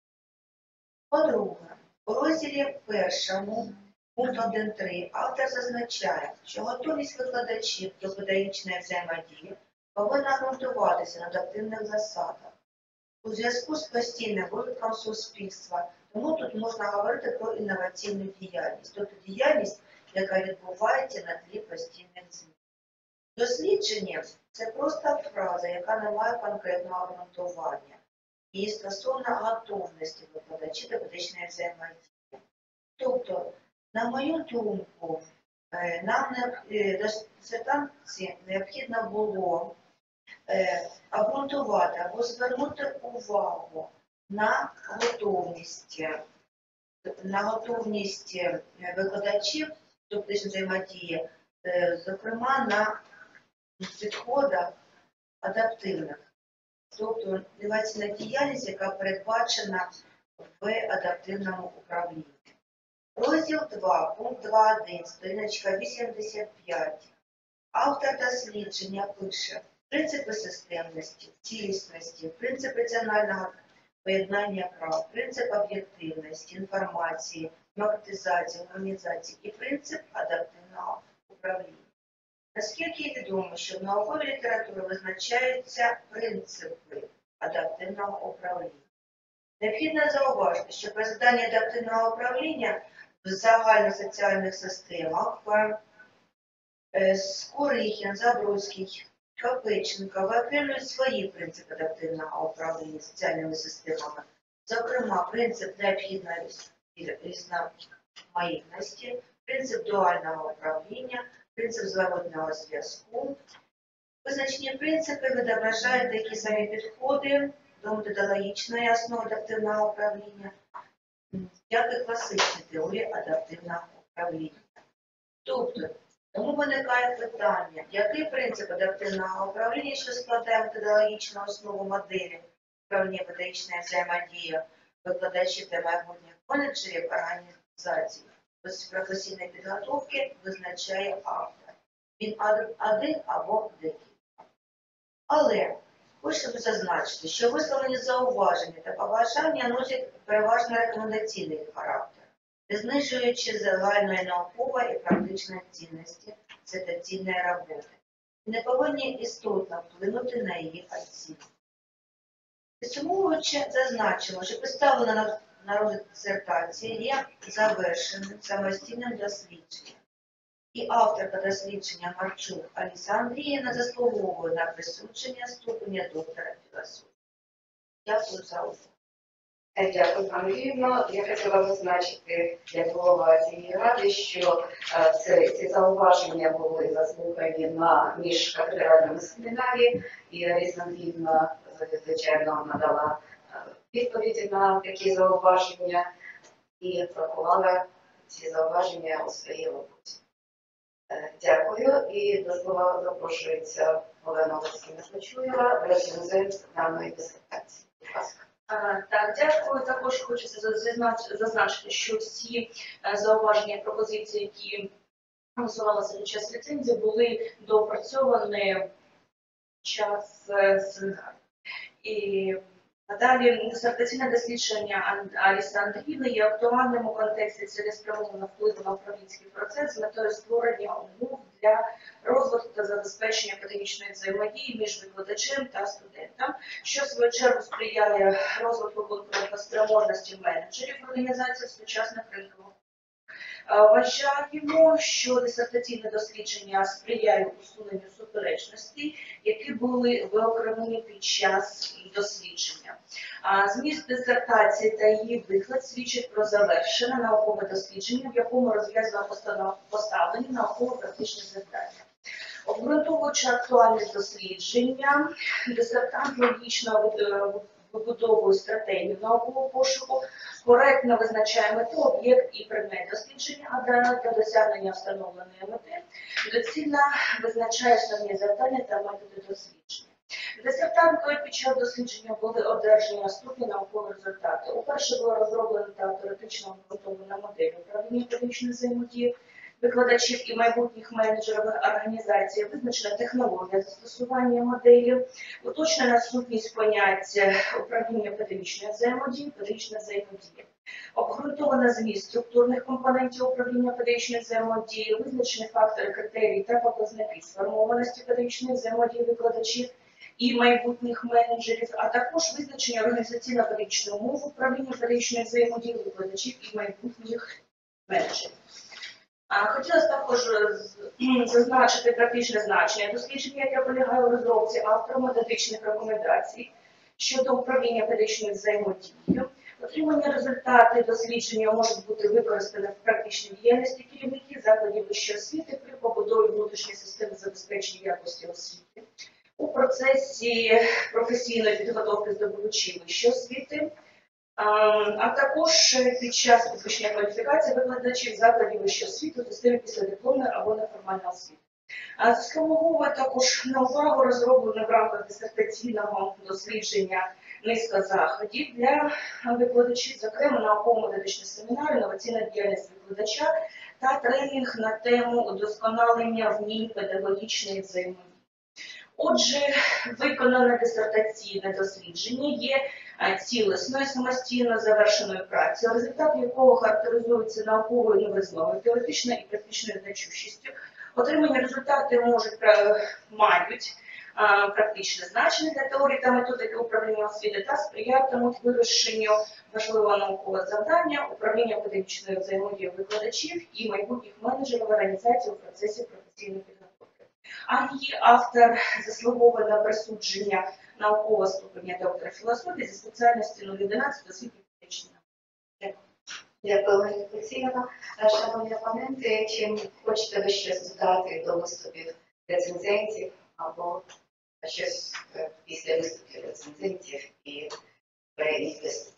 По-друге, у розділі першому, пункт один точка три, автор зазначає, що готовність викладачів до педагогічної взаємодії повинна ґрунтуватися на адаптивних засадах. У зв'язку з постійним розвитком суспільства, тому тут можна говорити про інноваційну діяльність, тобто діяльність, яка відбувається на тлі постійних змін. Дослідження – це просто фраза, яка не має конкретного обґрунтування і стосовно готовності викладачів до педагогічної взаємодії. Тобто, на мою думку, нам до дисертації необхідно було обґрунтувати або звернути увагу на готовність, на готовність викладачів до педагогічної взаємодії, зокрема на підходах адаптивних. Тобто інноваційна діяльність, яка передбачена в адаптивному управлінні. Розділ два, пункт два точка один, сторіночка вісімдесят п'ять. Автор дослідження пише: принципи системності, цілісності, принцип раціонального поєднання прав, принцип об'єктивності, інформації, демократизації, гуманізації і принцип адаптивного управління. Наскільки відомо, що в науковій літературі визначаються принципи адаптивного управління. Необхідно зауважити, що при заданні адаптивного управління в загальносоціальних системах Скорихін, Забродський, Копиченко виокремлюють свої принципи адаптивного управління соціальними системами. Зокрема, принцип необхідної різноманітності, принцип дуального управління, принцип зворотного зв'язку. Визначені принципи відображають такі самі підходи до методологічної основи адаптивного управління, як і класичні теорії адаптивного управління. Тобто, тому виникає питання, який принцип адаптивного управління, що складає методологічну основу моделі управління педагогічної взаємодії викладачів та майбутніх менеджерів організацій професійної підготовки, визначає автор. Він один або декілька. Але хочемо зазначити, що висловлені зауваження та побажання носять переважно рекомендаційний характер, не знижуючи загальної наукової і практичної цінності дисертаційної роботи, і не повинні істотно вплинути на її оцінку. Підсумовуючи, зазначимо, що представлена на розгляд дисертації є завершеним самостійним дослідженням. І авторка дослідження Марчук Аліса Андріївна заслуговує на присудження ступеня доктора філософії. Дякую за увагу. Дякую, пані Андріївно. Я хотіла зазначити, як голова цієї ради, що це, ці зауваження були заслухані на міжкафедральному семінарі, і Аліса Андріївна, звичайно, надала відповіді на такі зауваження і врахувала ці зауваження у своїй роботі. Дякую. І до слова запрошується Олена Олексійовна, рецензент даної дисертації. Будь ласка. Так, дякую. Також хочеться зазначити, що всі зауваження і пропозиції, які голосувалися під час ліцензії, були доопрацьовані час семінару. І надалі дисертаційне дослідження Аліси Андріївни є актуальним у контексті цілеспрямованого впливу на управлінський процес з метою створення умов для розвитку та забезпечення академічної взаємодії між викладачем та студентом, що в свою чергу сприяє розвитку конкурентоспроможності менеджерів організації сучасних ринкових. Вважаємо, що дисертаційне дослідження сприяє усуненню суперечностей, які були виокремлені під час дослідження. Зміст дисертації та її виклад свідчить про завершене наукове дослідження, в якому розв'язано поставлені науково-практичні завдання. Обґрунтовуючи актуальність дослідження, дисертант логічно вибудовує стратегію наукового пошуку, коректно визначає мету, об'єкт і предмет дослідження, а для досягнення встановленої мети доцільно визначає основні завдання та методи дослідження. Дисертантою під час дослідження були одержані наступні наукові результати. Уперше була розроблена та теоретично обґрунтована модель управління академічної взаємодії викладачів і майбутніх менеджерів організації, визначена технологія застосування моделі, уточнена сутність поняття управління академічної взаємодії, педагогічна взаємодія. Обґрунтована зміст структурних компонентів управління педагогічної взаємодії, визначені фактори, критерії та показники сформованості педагогічної взаємодії викладачів і майбутніх менеджерів, а також визначення організаційно-педагогічної умов управління педагогічної взаємодії викладачів і майбутніх менеджерів. Хотілося також зазначити практичне значення дослідження, яке полягає у розробці автором методичних рекомендацій щодо управління педагогічною взаємодією. Отримані результати дослідження можуть бути використані в практичній діяльності керівників закладів вищої освіти при побудові внутрішньої системи забезпечення якості освіти, у процесі професійної підготовки здобувачів вищої освіти, а також під час підвищення кваліфікації викладачів закладів вищої освіти у системі післядипломної або неформальної освіти. Заслуговує також на увагу розроблено в рамках дисертаційного дослідження низка заходів для викладачів, зокрема науково-методичний семінар, інноваційна діяльність викладача та тренінг на тему удосконалення вмінь педагогічної взаємодії. Отже, виконане дисертаційне дослідження є цілісною самостійно завершеною працею, результат якого характеризується науковою новизною, теоретичною і практичною значущістю. Отримані результати можуть, мають практичне значення для теорії та методики управління освіти та сприятимуть вирішенню важливого наукового завдання управління академічною взаємодією викладачів і майбутніх менеджерів організації у процесі професійної підготовки. А її автор заслуговує на присудження наукового ступеня доктора філософії зі спеціальності нуль одинадцять освітньої медичної. Дякую. Дякую, Олена Олексіївна. Шановні опоненти, чим хочете ви щось додати до виступів рецензентів або щось після виступів рецензентів і перейдіть виступів?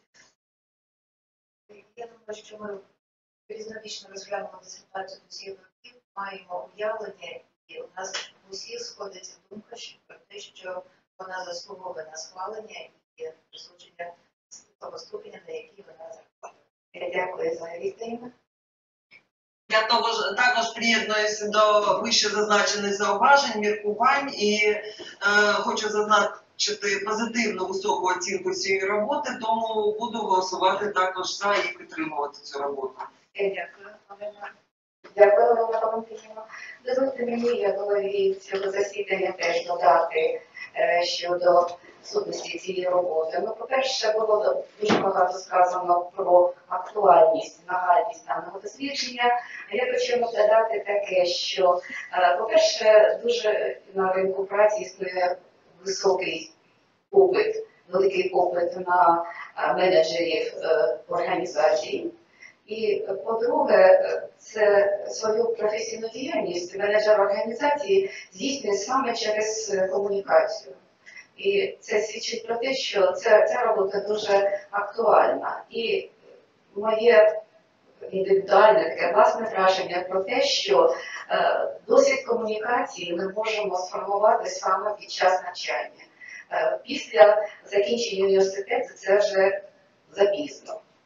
Я думаю, що ми різнобічно розглянули дисертацію усіх років, маємо уявлення, і у нас усіх сходиться думка про те, що вона заслуговує на схвалення і присудження того ступеня, на який вона заходить. Дякую за відповідь. Я також, також приєднуюся до вище зазначених зауважень, міркувань і е, хочу зазначити позитивну високу оцінку цієї роботи, тому буду голосувати також за і підтримувати цю роботу. Дякую, Олена. Дякую, Олена Валентинівна. Дозвольте мені, я голові цього засідання, теж додати е, щодо сутності цієї роботи. Ну, по-перше, було дуже багато сказано про актуальність, нагальність даного дослідження. А я хочу додати таке, що, е, по-перше, дуже на ринку праці існує високий попит, великий попит на менеджерів е, організацій. І, по-друге, це свою професійну діяльність менеджер організації здійснює саме через комунікацію. І це свідчить про те, що ця, ця робота дуже актуальна. І моє індивідуальне таке власне враження про те, що е, досвід комунікації ми можемо сформувати саме під час навчання. Е, після закінчення університету це вже запізно.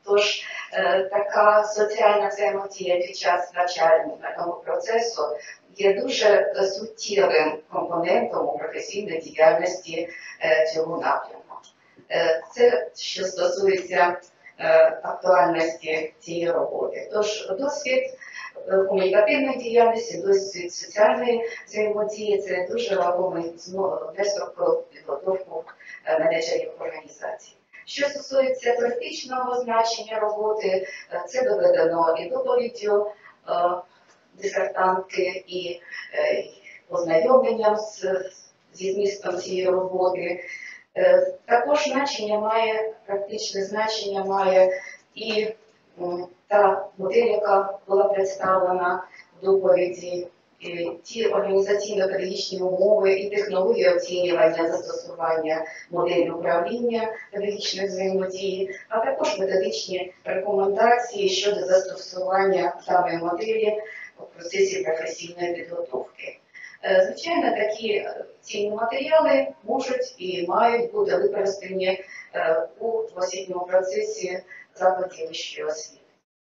Тож е, така соціальна взаємодія під час навчального процесу є дуже суттєвим компонентом у професійній діяльності е, цього напрямку. Е, це що стосується е, актуальності цієї роботи. Тож досвід е, комунікативної діяльності, досвід соціальної взаємодії – це дуже вагомий внесок в підготовку е, менеджерів організацій. Що стосується практичного значення роботи, е, це доведено і доповіддю е, дисертантки, і е, ознайомленням з, зі змістом цієї роботи. Е, також значення має, практичне значення має і м, та модель, яка була представлена в доповіді, і ті організаційно-педагогічні умови і технології оцінювання застосування моделі управління педагогічної взаємодії, а також методичні рекомендації щодо застосування даної моделі у процесі професійної підготовки. Звичайно, такі цінні матеріали можуть і мають бути використані у освітньому процесі закладів вищої освіти.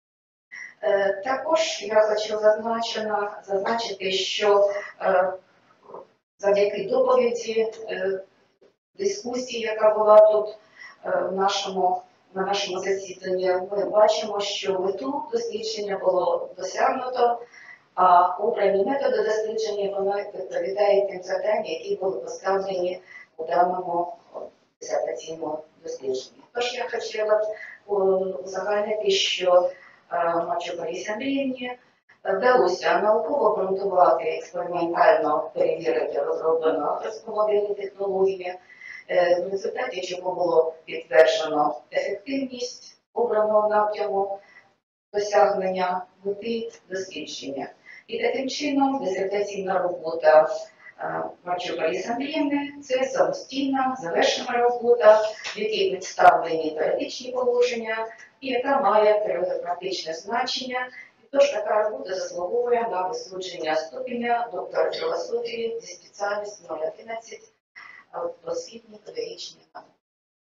Також я хочу зазначити, що завдяки доповіді, дискусії, яка була тут в нашому, на нашому засіданні, ми бачимо, що мету дослідження було досягнуто, а обрані методи дослідження вони відповідають тим завданням, які були поставлені у даному дисертаційному дослідженні. Тож я хотіла б узагальнити, що Мачук-Ларисі Андріївні вдалося науково обґрунтувати, експериментально перевірити розроблену авторську модель технології, в результаті чого було підтверджено ефективність обраного напряму досягнення мети дослідження. І таким чином дисертаційна робота Мачук-Ларисі Андріївни – це самостійна, завершена робота, в якій представлені теоретичні положення, і яка має практичне значення. І тож така робота заслуговує на присудження ступеня доктора філософії зі спеціальністю номер одинадцять освітні педагогічні науки.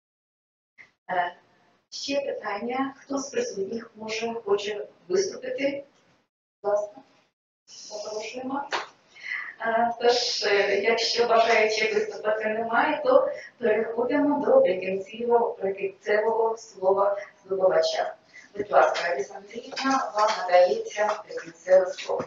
Ще питання, хто з присутніх може, хоче виступити? Будь ласка, запрошуємо. Тож, якщо бажаючих виступити немає, то переходимо до прикінцевого, прикінцевого слова здобувача. Будь ласка, Лариса Андріївна, вам надається прикінцеве слово.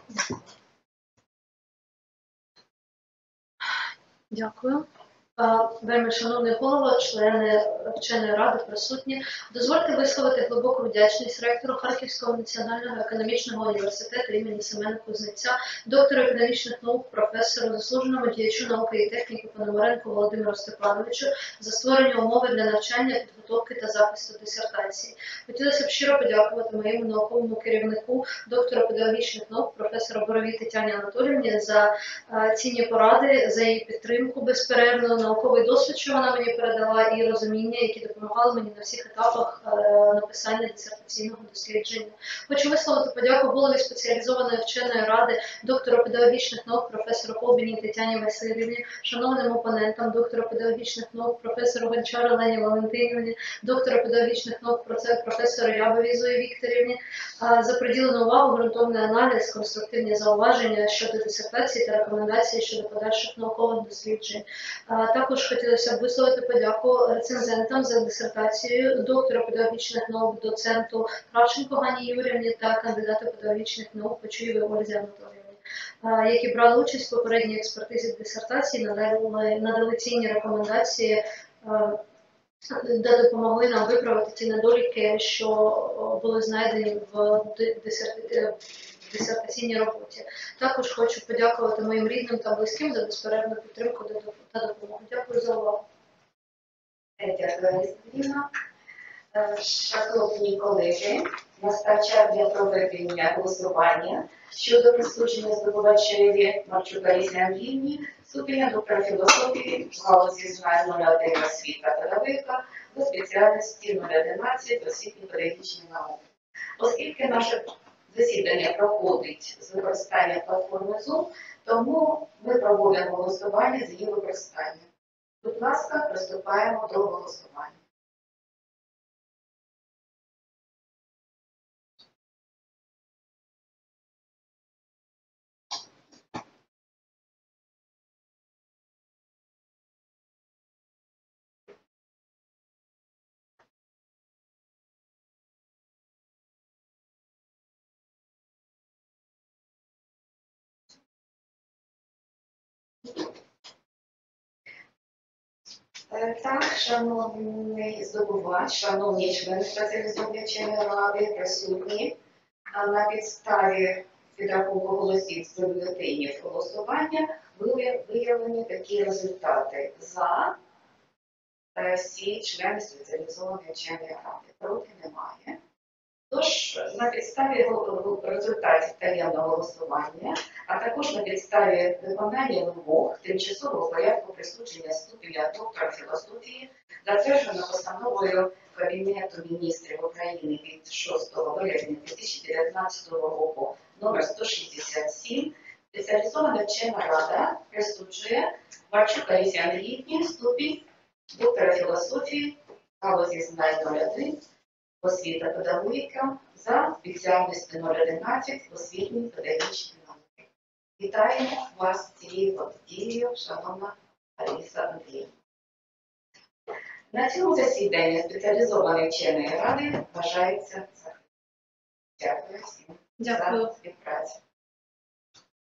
Дякую. Вельми шановний голово, члени вченої ради, присутні, дозвольте висловити глибоку вдячність ректору Харківського національного економічного університету імені Семена Кузнеця, доктору економічних наук, професору, заслуженому діячу науки і техніки Пономаренку Володимиру Степановичу за створення умови для навчання, підготовки та захисту дисертації. Хотілося б щиро подякувати моєму науковому керівнику, доктору педагогічних наук, професору Боровій Тетяні Анатоліївні за цінні поради, за її підтримку безперервну, науковий досвід, що вона мені передала, і розуміння, які допомагали мені на всіх етапах е, написання дисертаційного дослідження. Хочу висловити подяку голові спеціалізованої вченої ради, доктору педагогічних наук, професору Колбіній Тетяні Васильівні, шановним опонентам, доктору педагогічних наук, професору Гончар Олені Валентинівні, доктору педагогічних наук, професору Рябовій Зої Вікторівні, е, за приділену увагу, ґрунтовний аналіз, конструктивні зауваження щодо дисертації та рекомендації щодо подальших наукових досліджень. Е, Також хотілося б висловити подяку рецензентам за дисертацією, доктору педагогічних наук, доценту Кравченко Гані Юрівні та кандидату педагогічних наук Почуєвій Ользі Анатоліївні, які брали участь в попередній експертизі дисертації, надали, надали цінні рекомендації, де допомогли нам виправити ті недоліки, що були знайдені в дисертації. дисертаційній роботі. Також хочу подякувати моїм рідним та близьким за безперервну підтримку та допомогу. Дякую за увагу. Дякую, Ліна. Шановні колеги, настав час для проведення голосування щодо присудження здобувачеві Мачук-Ларисі Андріївні ступеня доктора філософії в галузі знань номер один освіта педагогіка до спеціальності номер одинадцять освітні педагогічні науки. Оскільки наше засідання проходить з використанням платформи Zoom, тому ми проводимо голосування з її використанням. Будь ласка, приступаємо до голосування. Е, Так, шановний здобувач, шановні члени спеціалізованої вченої ради, присутні, а на підставі підрахунку голосів з бюлетенів голосування були виявлені такі результати. За е, всі члени спеціалізованої вченої ради. Проти немає. Тож, на підставі го- результатів таємного голосування, а також на підставі виконання вимог тимчасового порядку присудження ступеня доктора філософії, затверджено постановою Кабінету міністрів України від шостого березня дві тисячі дев'ятнадцятого року номер сто шістдесят сім, спеціалізована вчена рада присуджує Марчук Алісі Андріївні ступінь доктора філософії галузі знань номер один освіта педагогіка за спеціальністю номер одинадцять освітні педагогічні науки. Вітаємо вас з цією подією, шановна Аліса Андріївна. На цьому засіданні спеціалізованої вченої ради вважається закритим. Дякую всім Дякую. за співпрацю.